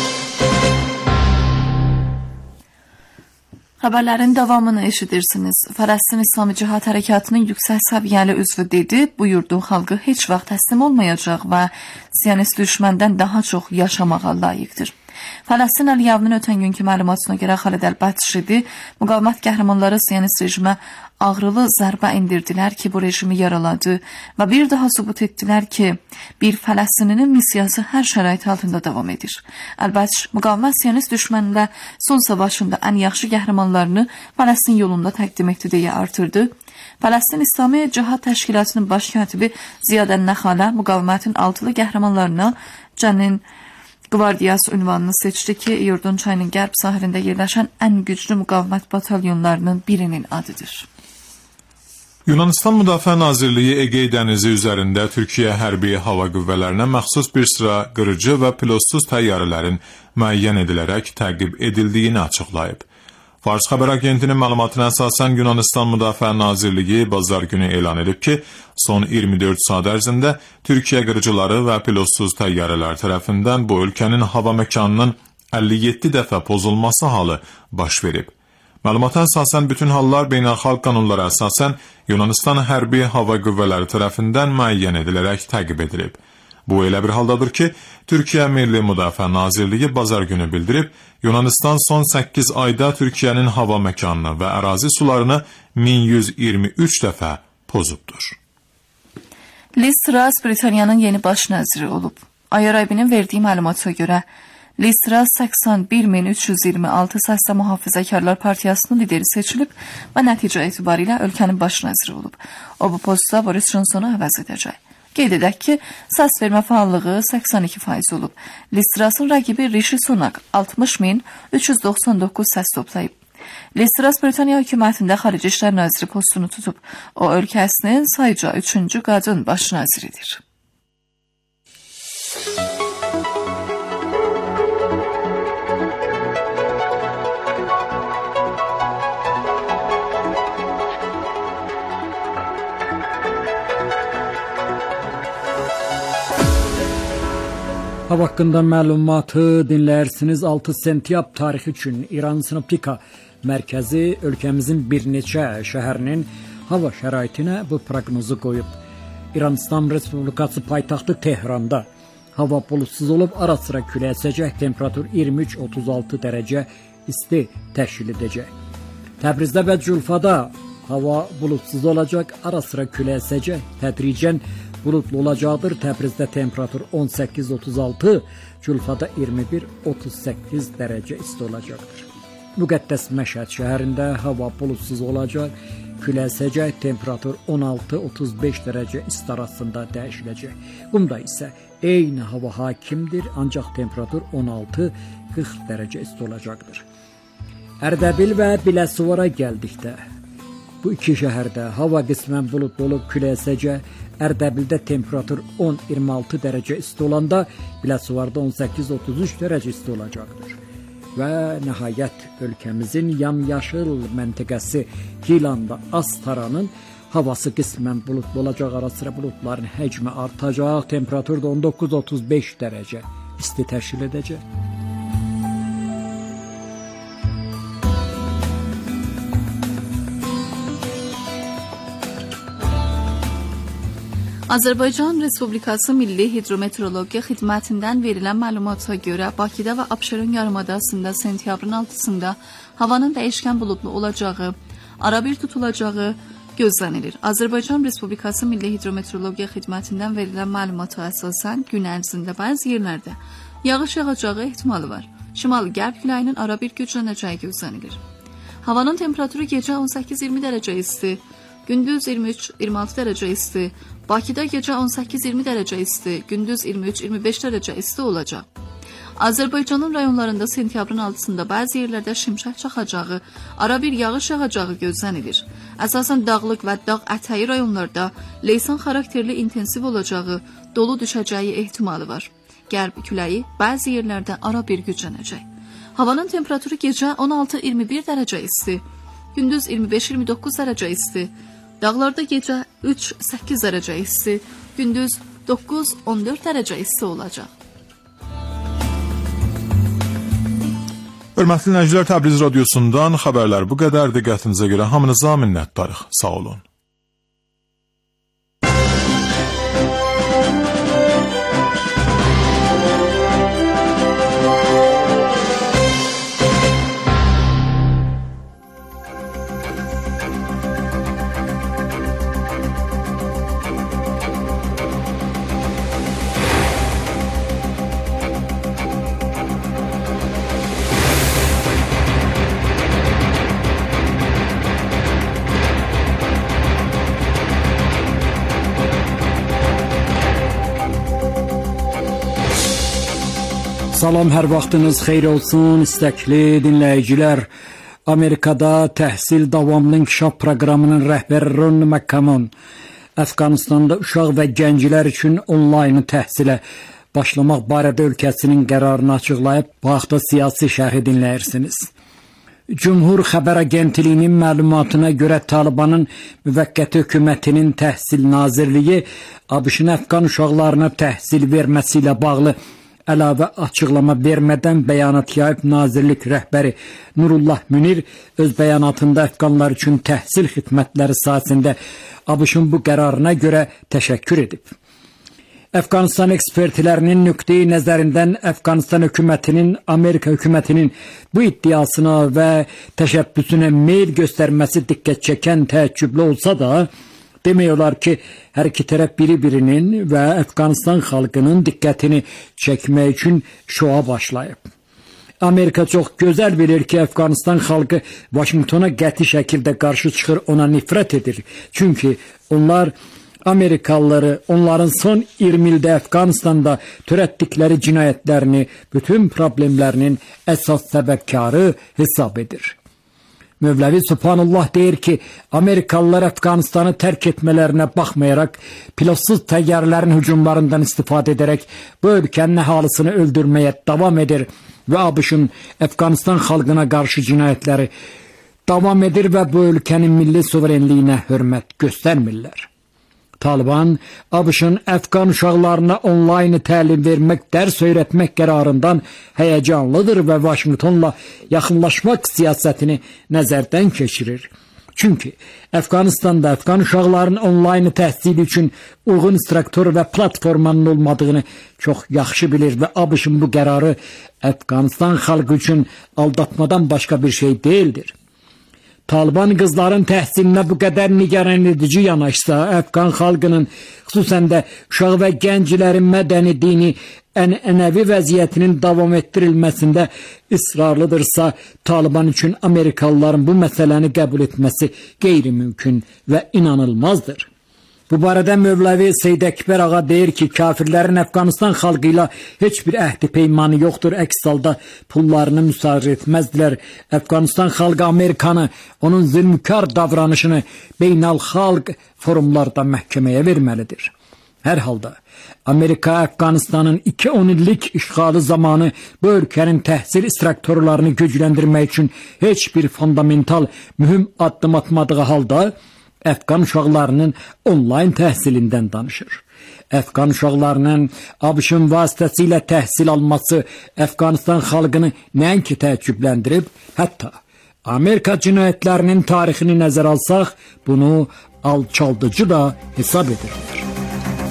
Xəbərlərin davamını eşidirsiniz. Fələstin İslami Cihad Hərəkatının yüksək səviyyəli üzvü dedi, buyurduğu xalqı heç vaxt təslim olmayacaq və siyonist düşməndən daha çox yaşamağa layiqdir. Fələstin Əliyavının ötən günkü məlumatına görə Xalid Əl-Bətşidi müqavimət qəhrəmanları siyonist rejimə ağrılı zərbə indirdilər ki, bu rejimi yaraladı və bir daha sübut etdilər ki, bir Fələstininin missiyası hər şərait altında davam edir. Əl-Bətş müqavimət siyonist düşmənlə son savaşında ən yaxşı qəhrəmanlarını Fələstin yolunda təqdim etdi deyə artırdı. Fələstin İslami Cihad Təşkilatının baş katibi Ziyad Ən-Nəxalə müqavimətin altılı qəhrəmanlarına Cənin Qvardiyası ünvanını seçdi ki, Yurdun çayının qərb sahilində yerləşən ən güclü müqavimət batalyonlarının birinin adıdır. Yunanistan Müdafiə Nazirliyi Egey dənizi üzərində Türkiyə hərbi hava qüvvələrinə məxsus bir sıra qırıcı və pilotsuz təyyarələrin müəyyən edilərək təqib edildiyini açıqlayıb. Fars xəbər agentinin məlumatına əsasən Yunanistan Müdafiə Nazirliyi bazar günü elan edib ki, son iyirmi dörd saat ərzində Türkiyə qırıcıları və pilotsuz təyyarələr tərəfindən bu ölkənin hava məkanının əlli yeddi dəfə pozulması halı baş verib. Məlumata əsasən bütün hallar beynəlxalq qanunlara əsasən Yunanistan hərbi hava qüvvələri tərəfindən müəyyən edilərək təqib edilib. Bu elə bir haldadır ki, Türkiyə Milli Müdafiə Nazirliyi bazar günü bildirib, Yunanistan son səkkiz ayda Türkiyənin hava məkanını və ərazi sularını min yüz iyirmi üç dəfə pozubdur. Liz Truss Britaniyanın yeni baş naziri olub. Ayarabinin verdiyi məlumata görə Liz Truss səksən bir min üç yüz iyirmi altı səslə Mühafizəkarlar Partiyasının lideri seçilib və nəticə etibarilə ölkənin baş naziri olub. O bu postda Boris Johnsonu əvəz edəcək. Qeyd edək ki, səs vermə faallığı səksən iki faiz olub. Liz Truss'ın rəqibi Rishi Sunak altmış min üç yüz doxsan doqquz səs toplayıb. Liz Truss Britaniya hökumətində Xarici İşlər Naziri postunu tutub. O, ölkəsinin sayıca üçüncü qadın baş naziridir. Hava haqqında məlumatı dinləyirsiniz. altı sentyabr tarixi üçün İran Sinoptika mərkəzi ölkəmizin bir neçə şəhərinin hava şəraitinə bu proqnozu qoyub. İran İslam Respublikası paytaxtı Tehranda hava bulutsuz olub, ara sıra külək əsəcək, temperatur iyirmi üç otuz altı dərəcə isti təşkil edəcək. Təbrizdə və Culfada hava bulutsuz olacaq, ara sıra külək əsəcək, tədricən bulutlu olacaqdır. Təbrizdə temperatur on səkkiz otuz altı, Culfada iyirmi bir otuz səkkiz dərəcə isti olacaqdır. Müqəddəs Məşhəd şəhərində hava bulutsuz olacaq, külək əsəcək, temperatur on altı otuz beş dərəcə isti arasında dəyişiləcək. Qumda isə eyni hava hakimdir, ancaq temperatur on altı qırx dərəcə isti olacaqdır. Ərdəbil və Biləsuvara gəldikdə, bu iki şəhərdə hava qismən bulutlu olub, külək əsəcək. Ərdəbildə temperatur on iyirmi altı dərəcə isti olanda, Biləsuvarda on səkkiz otuz üç dərəcə isti olacaqdır. Və nəhayət ölkəmizin yamyaşıl məntəqəsi Gilanda, Astaranın havası qismən bulutlu olacaq, ara sıra bulutların həcmi artacaq, temperatur da on doqquz otuz beş dərəcə isti təşkil edəcək. Azərbaycan Respublikası Milli Hidrometeorologiya Xidmətindən verilən məlumata görə Bakıda və Abşeron yarımadasında sentyabrın altısında havanın dəyişkən buludlu olacağı, arabir tutulacağı gözlənilir. Azərbaycan Respublikası Milli Hidrometeorologiya Xidmətindən verilən məlumata əsasən gün ərzində bəzi yerlərdə yağış yağacağı ehtimalı var. Şimal-qərb küləyinin arabir güclənəcəyi gözlənilir. Havanın temperaturu gecə on səkkiz iyirmi dərəcə isti, gündüz iyirmi üç iyirmi altı dərəcə isti, Bakıda gecə on səkkiz iyirmi dərəcə isti, gündüz iyirmi üç iyirmi beş dərəcə isti olacaq. Azərbaycanın rayonlarında sentyabrın altısında bəzi yerlərdə şimşək çaxacağı, ara bir yağış yağacağı gözlənilir. Əsasən dağlıq və dağ ətəyi rayonlarda leysan xarakterli intensiv olacağı, dolu düşəcəyi ehtimalı var. Qərb küləyi bəzi yerlərdə ara bir güclənəcək. Havanın temperaturu gecə on altı iyirmi bir dərəcə isti, gündüz iyirmi beş iyirmi doqquz dərəcə isti, dağlarda gecə üç səkkiz dərəcə isti, gündüz doqquz on dörd dərəcə isti olacaq. Hörmətli dinləyicilər, Təbriz radiosundan xəbərlər bu qədər. Diqqətinizə görə hamınıza minnətdarıq. Sağ olun. Salam, hər vaxtınız xeyir olsun, istəkli dinləyicilər. Amerikada təhsil davamlı inkişaf proqramının rəhbəri Ron McCammon Əfqanistanda uşaq və gənclər üçün onlayn təhsilə başlamaq barədə ölkəsinin qərarını açıqlayıb. Bu haqda siyasi şərhi dinləyirsiniz. Cumhur Xəbər Agentliyinin məlumatına görə Talibanın müvəqqəti hökumətinin Təhsil Nazirliyi ABŞ-ın Əfqan uşaqlarına təhsil verməsi ilə bağlı əlavə açıqlama vermədən bəyanat yayıb. Nazirlik rəhbəri Nurullah Münir öz bəyanatında əfqanlar üçün təhsil xidmətləri sahəsində ABŞ-ın bu qərarına görə təşəkkür edib. Əfqanistan ekspertlərinin nöqteyi nəzərindən Əfqanistan hökumətinin Amerika hökumətinin bu iddiasına və təşəbbüsünə meyl göstərməsi diqqət çəkən, təəccüblü olsa da, demək olar ki, hər iki tərəf biri-birinin və Əfqanistan xalqının diqqətini çəkmək üçün şoa başlayıb. Amerika çox gözəl bilir ki, Əfqanistan xalqı Vaşinqtona qəti şəkildə qarşı çıxır, ona nifrət edir. Çünki onlar Amerikalıları onların son iyirmi ildə Əfqanistanda törətdikləri cinayətlərini, bütün problemlərinin əsas səbəbkarı hesab edir. Mövləvi Subhanallah deyir ki, Amerikalılar Əfqanistanı tərk etmələrinə baxmayaraq, pilotsuz təyyarələrin hücumlarından istifadə edərək bu ölkənin əhalisini öldürməyə davam edir və ABŞ-ın Əfqanistan xalqına qarşı cinayətləri davam edir və bu ölkənin milli suverenliyinə hörmət göstərmirlər. Taliban ABŞ-ın Əfqan uşaqlarına onlayn təlim vermək, dərs öyrətmək qərarından həyəcanlıdır və Vaşinqtonla yaxınlaşmaq siyasətini nəzərdən keçirir. Çünki Əfqanistanda Əfqan uşaqlarının onlayn təhsili üçün uyğun instruktor və platformanın olmadığını çox yaxşı bilir və ABŞ-ın bu qərarı Əfqanistan xalqı üçün aldatmadan başqa bir şey deyildir. Taliban qızların təhsilinə bu qədər nigaran edici yanaşsa, Əfqan xalqının, xüsusən də uşaq və gənclərin mədəni, dini, ənənəvi vəziyyətinin davam etdirilməsində israrlıdırsa, Taliban üçün Amerikalıların bu məsələni qəbul etməsi qeyri-mümkün və inanılmazdır. Bu barədə Mövləvi Seyd Əkbər ağa deyir ki, kafirlərin Əfqanistan xalqı ilə heç bir əhdi peymanı yoxdur, əks halda pullarını müsaazə etməzdilər. Əfqanistan xalqı Amerikanı, onun zülmkar davranışını beynəlxalq forumlarda məhkəməyə verməlidir. Hər halda Amerika Əfqanistanın iki on illik işğalı zamanı bu ölkənin təhsil instruktorlarını gücləndirmək üçün heç bir fundamental mühüm addım atmadığı halda Əfqan uşaqlarının onlayn təhsilindən danışır. Əfqan uşaqlarının ABŞ-ın vasitəsilə təhsil alması Əfqanistan xalqını nəinki təəccübləndirib, hətta Amerika cinayətlərinin tarixini nəzərə alsaq, bunu alçaldıcı da hesab edirlər.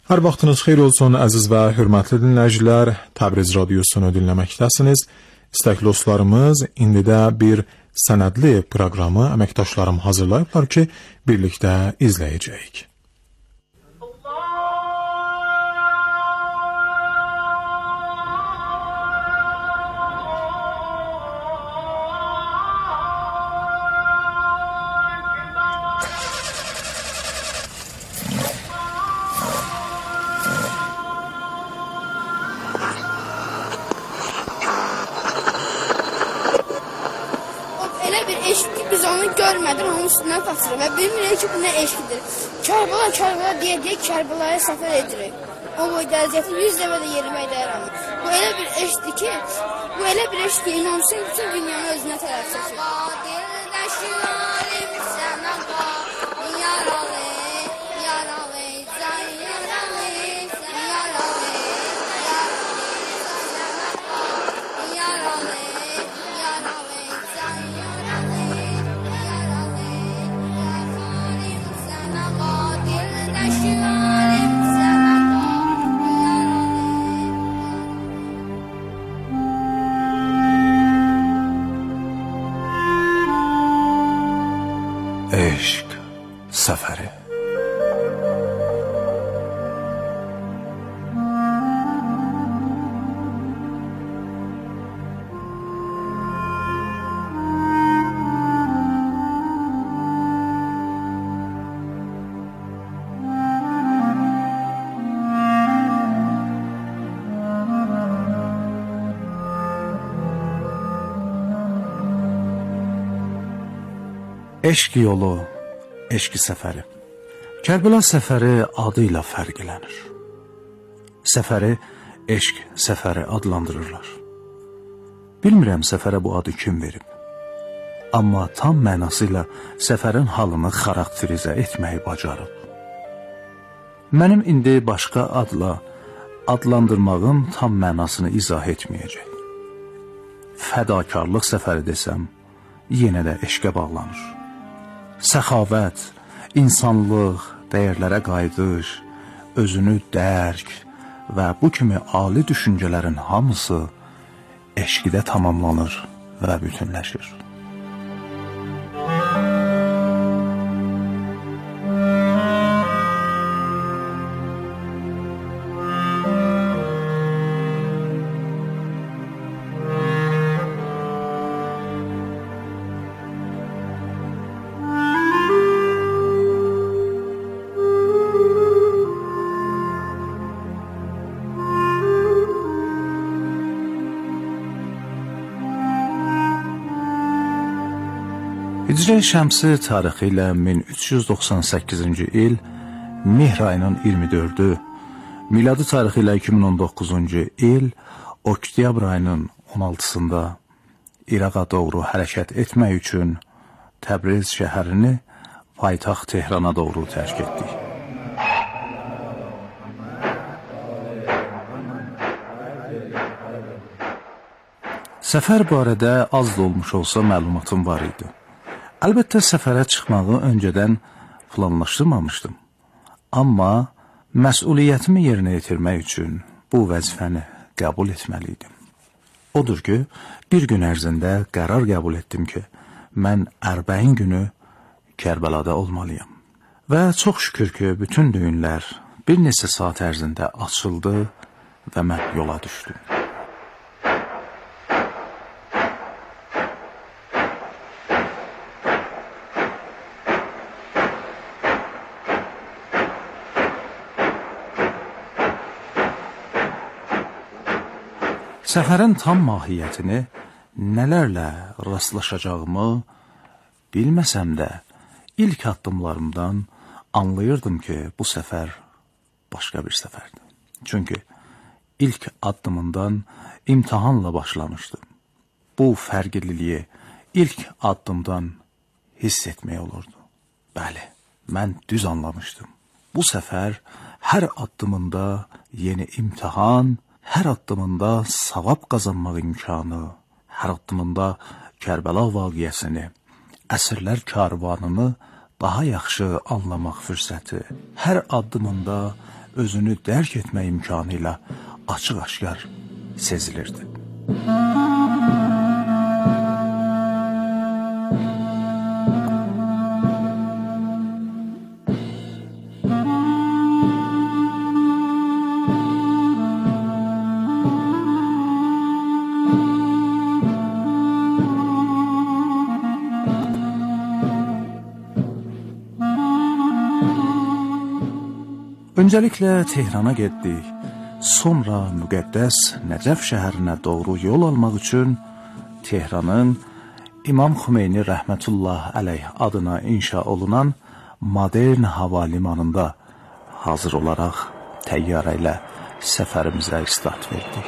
Hər vaxtınız xeyir olsun, əziz və hörmətli dinləyicilər. Təbriz radiosunu dinləməkdəsiniz. İstəkli dostlarımız, indi də bir sənədli proqramı əməkdaşlarım hazırlayıblar ki, birlikdə izləyəcəyik. Görmədən onun üstündən qaçırır və bilmirik ki, bu nə eşkidir. Kərbala, Kərbala deyə deyə Kərbəlaya səfər edirik. O boyda əziyyəti yüz dəfə də yerimək dəyər. Bu elə bir eşkdir ki, bu elə bir eşk ki, inanmışsın bütün dünyanı özünə tərəf çəkir. Eşq səfəri. Eşq yolu, eşq səfəri. Kərbəla səfəri adı ilə fərqlənir. Səfəri eşq səfəri adlandırırlar. Bilmirəm səfərə bu adı kim verib. Amma tam mənasıyla səfərin halını xarakterizə etməyi bacarıb. Mənim indi başqa adla adlandırmağım tam mənasını izah etməyəcək. Fədakarlıq səfəri desəm, yenə də eşqə bağlanır. Səxavət, insanlıq, dəyərlərə qayıdış, özünü dərk və bu kimi ali düşüncələrin hamısı eşqdə tamamlanır və bütünləşir. Hicri şəmsi tarixi ilə min üç yüz doxsan səkkizinci il Mehr ayının iyirmi dördü, miladi tarixi ilə iki min on doqquzuncu il oktyabr ayının on altısında İraqa doğru hərəkət etmək üçün Təbriz şəhərini paytaxt Tehrana doğru tərk etdik. Səfər barədə az da olmuş olsa məlumatım var idi. Əlbəttə səfərə çıxmağı öncədən planlaşdırmamışdım. Amma məsuliyyətimi yerinə yetirmək üçün bu vəzifəni qəbul etməliydim. Odur ki, bir gün ərzində qərar qəbul etdim ki, mən ərbəin günü Kərbəlada olmalıyam. Və çox şükür ki, bütün düyünlər bir neçə saat ərzində açıldı və mən yola düşdüm. Səfərin tam mahiyyətini, nələrlə rastlaşacağımı bilməsəm də, ilk addımlarımdan anlayırdım ki, bu səfər başqa bir səfərdir. Çünki ilk addımından imtihanla başlamışdı. Bu fərqliliyi ilk addımdan hiss etmək olurdu. Bəli, mən düz anlamışdım. Bu səfər hər addımında yeni imtihan, hər addımında savab qazanmaq imkanı, hər addımında Kərbəla vaqiəsini, əsrlər karvanını daha yaxşı anlamaq fürsəti, hər addımında özünü dərk etmə imkanı ilə açıq-aşkar sezilirdi. Öncəliklə Tehrana getdik, sonra müqəddəs Nəcəf şəhərinə doğru yol almaq üçün Tehranın İmam Xümeyni rəhmətullah əleyh adına inşa olunan modern hava limanında hazır olaraq təyyarə ilə səfərimizə start verdik.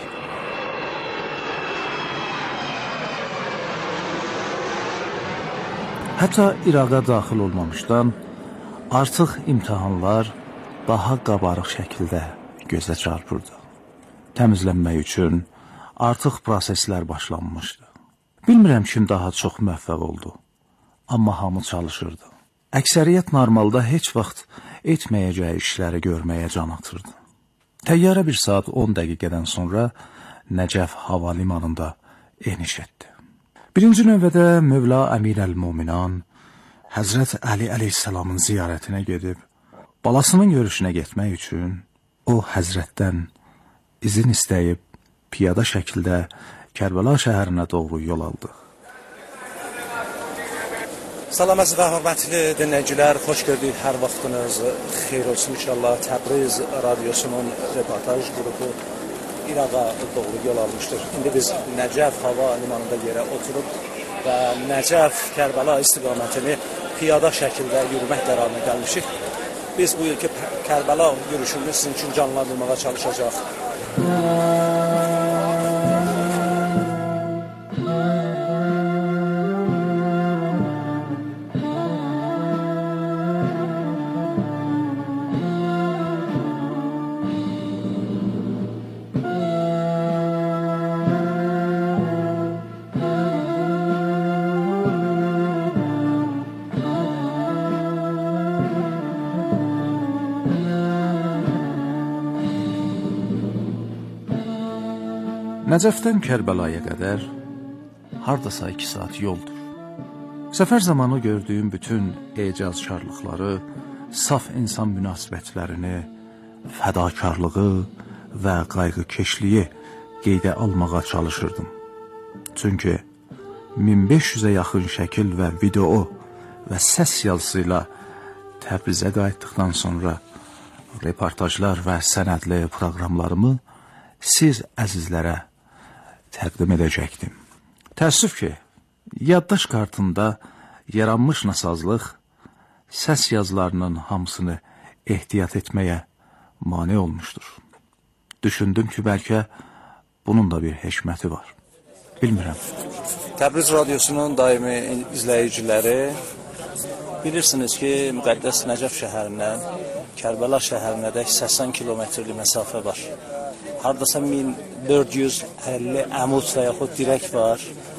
Hətta İraqa daxil olmamışdan artıq imtahanlar daha qabarıq şəkildə gözə çarpırdı. Təmizlənmək üçün artıq proseslər başlanmışdı. Bilmirəm kim daha çox müvəffəq oldu, amma hamı çalışırdı. Əksəriyyət normalda heç vaxt etməyəcəyi işləri görməyə can atırdı. Təyyarə bir saat on dəqiqədən sonra Nəcəf hava limanında eniş etdi. Birinci növbədə Mövla Əmir əl-Muminan Həzrət Əli əleyhissalamın ziyarətinə gedib, balasının görüşünə getmək üçün o həzrətdən izin istəyib piyada şəkildə Kərbəla şəhərinə doğru yol aldı. Salam əziz və hörmətli dinləyicilər, xoş gördük, hər vaxtınız xeyir olsun inşallah. Təbriz radiosunun reportaj qrupu İraqa doğru yol almışdır. İndi biz Nəcəf hava limanında yerə oturub və Nəcəf Kərbəla istiqamətini piyada şəkildə yürümək qərarına gəlmişik. Biz bu ilki Kərbəla yürüşünü sizin üçün canlandırmağa çalışacaq. Nəcəfdən Kərbəlaya qədər hardasa iki saat yoldur. Səfər zamanı gördüyüm bütün ecazkarlıqları, saf insan münasibətlərini, fədakarlığı və qayğıkeşliyi qeydə almağa çalışırdım. Çünki min beş yüzə yaxın şəkil və video və səs yazısı ilə Təbrizə qayıtdıqdan sonra reportajlar və sənədli proqramlarımı siz əzizlərə təqdim edəcəkdim. Təəssüf ki, yaddaş kartında yaranmış nasazlıq səs yazılarının hamısını ehtiyat etməyə mane olmuşdur. Düşündüm ki, bəlkə bunun da bir hikməti var. Bilmirəm. Təbriz radiosunun daimi izləyiciləri, bilirsiniz ki, müqəddəs Nəcəf şəhərindən Kərbəla şəhərinə dək səksən kilometrlik məsafə var. Hardasa min dörd yüz əlli əmud və yaxud dirək var.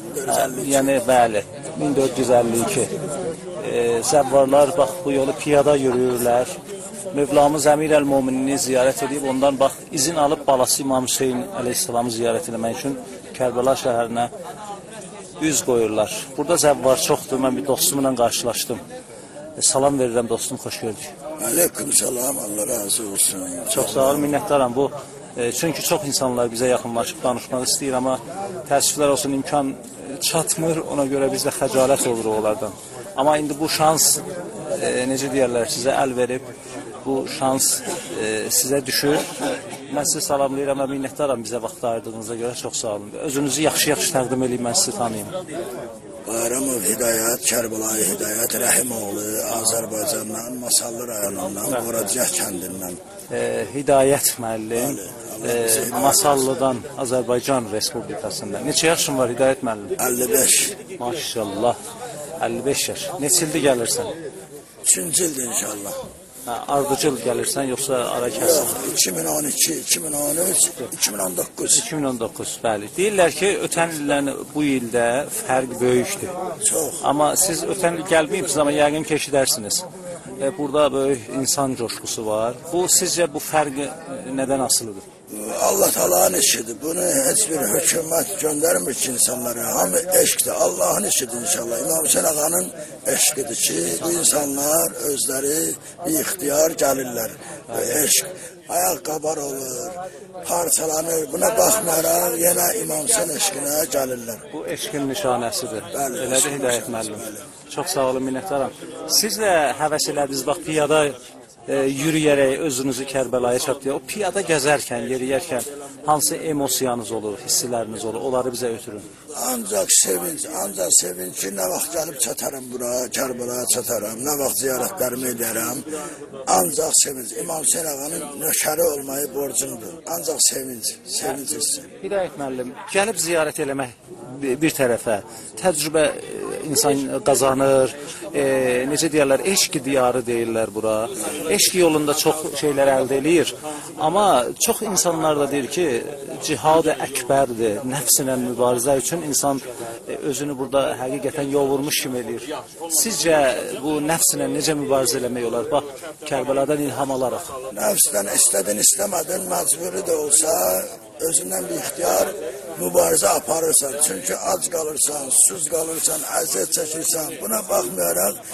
Yəni, bəli, min dörd yüz əlli iki. E, zəvvarlar, bax, bu yolu piyada yürüyürlər. Mövlamız Əmir əl-Muminini ziyarət edib, ondan, bax, izin alıb balası İmam Hüseyin əleyhissalamı ziyarət etmək üçün Kərbəla şəhərinə üz qoyurlar. Burada zəvvar çoxdur, mən bir dostumla qarşılaşdım. E, salam verirəm dostum, xoş gördük. Aleyküm salam, Allah razı olsun. Çox sağ olun, minnətdaram. Bu, e, çünki çox insanlar bizə yaxınlaşıb danışmaq istəyir, amma təəssüflər olsun, imkan çatmır, ona görə biz də xəcalət oluruq onlardan. Amma indi bu şans, e, necə deyərlər, sizə əl verib, bu şans e, sizə düşür. Mən sizi salamlayıram və minnətdaram bizə vaxt ayırdığınıza görə, çox sağ olun. Özünüzü yaxşı-yaxşı təqdim edeyim, mən sizi tanıyım. Bayramov Hidayət, Kərbəlayı Hidayət Rəhimoğlu, Azərbaycandan, Masallı rayonundan, Qoracaq kəndindən. E, Hidayət müəllim, e, Masallıdan, Azərbaycan Respublikasından. Neçə yaşın var Hidayət müəllim? əlli beş. Maşallah, əlli beş yaş. Neçə ildir gəlirsən? Üçüncü ildir inşallah. Hə, ardıcıl gəlirsən, yoxsa ara kəsin? iki min on iki, iki min on üç, iki min on doqquz. iki min on doqquz, bəli. Deyirlər ki, ötən illə bu ildə fərq böyükdür. Çox. Amma siz ötən il gəlməyibsiniz, amma yəqin ki, eşidərsiniz. e, burada böyük insan coşkusu var. Bu sizce bu fərq nədən asılıdır? Allah Taala'nın işidir. Bunu heç bir hükümet göndermir ki insanlara. Hamı eşkdir. Allah'ın işidir inşallah. İmam Hüseyin Ağa'nın eşkidir ki bu insanlar özleri bir ihtiyar gelirler. Bu eşk ayakkabı olur, parçalanır. Buna bakmayarak yine İmam Hüseyin eşkine gelirler. Bu eşkin nişanəsidir. Bəli, Elədir eşkin Hidayət nişanəsi, müəllim. bəli. Çox sağ olun, minnətdaram. Siz də həvəs elədiniz, bax piyada e, yürüyərək özünüzü Kərbəlaya çatdıya, o piyada gəzərkən, yeriyərkən hansı emosiyanız olur, hissləriniz olur, onları bizə ötürün. Ancak sevinç, ancak sevinç ki ne vakit gelip çatarım buraya, Kərbəlaya çatarım, ne vakit ziyaretlerimi ederim. Ancak sevinç, İmam Hüseyin Ağa'nın nökəri olmayı borcumdur. Ancak sevinç, sevinç hissi. Hidayət müəllim, gəlib ziyarət eləmək bir tərəfə, təcrübə insan qazanır, e, necə deyərlər, eşq diyarı deyirlər bura. Eşq yolunda çox şeylər əldə eləyir. Amma çox insanlar da deyir ki, cihad-ı əkbərdir, nəfslə mübarizə üçün insan özünü burada həqiqətən yol vurmuş kimi eləyir. Sizcə bu nəfslə necə mübarizə eləmək olar? Bax, Kərbəladan ilham alaraq. Nəfsdən istədin, istəmədin, məcburi də olsa, özündən bir ixtiyar mübarizə aparırsan. Çünki ac qalırsan, susuz qalırsan, əziyyət çəkirsən. Buna baxmayaraq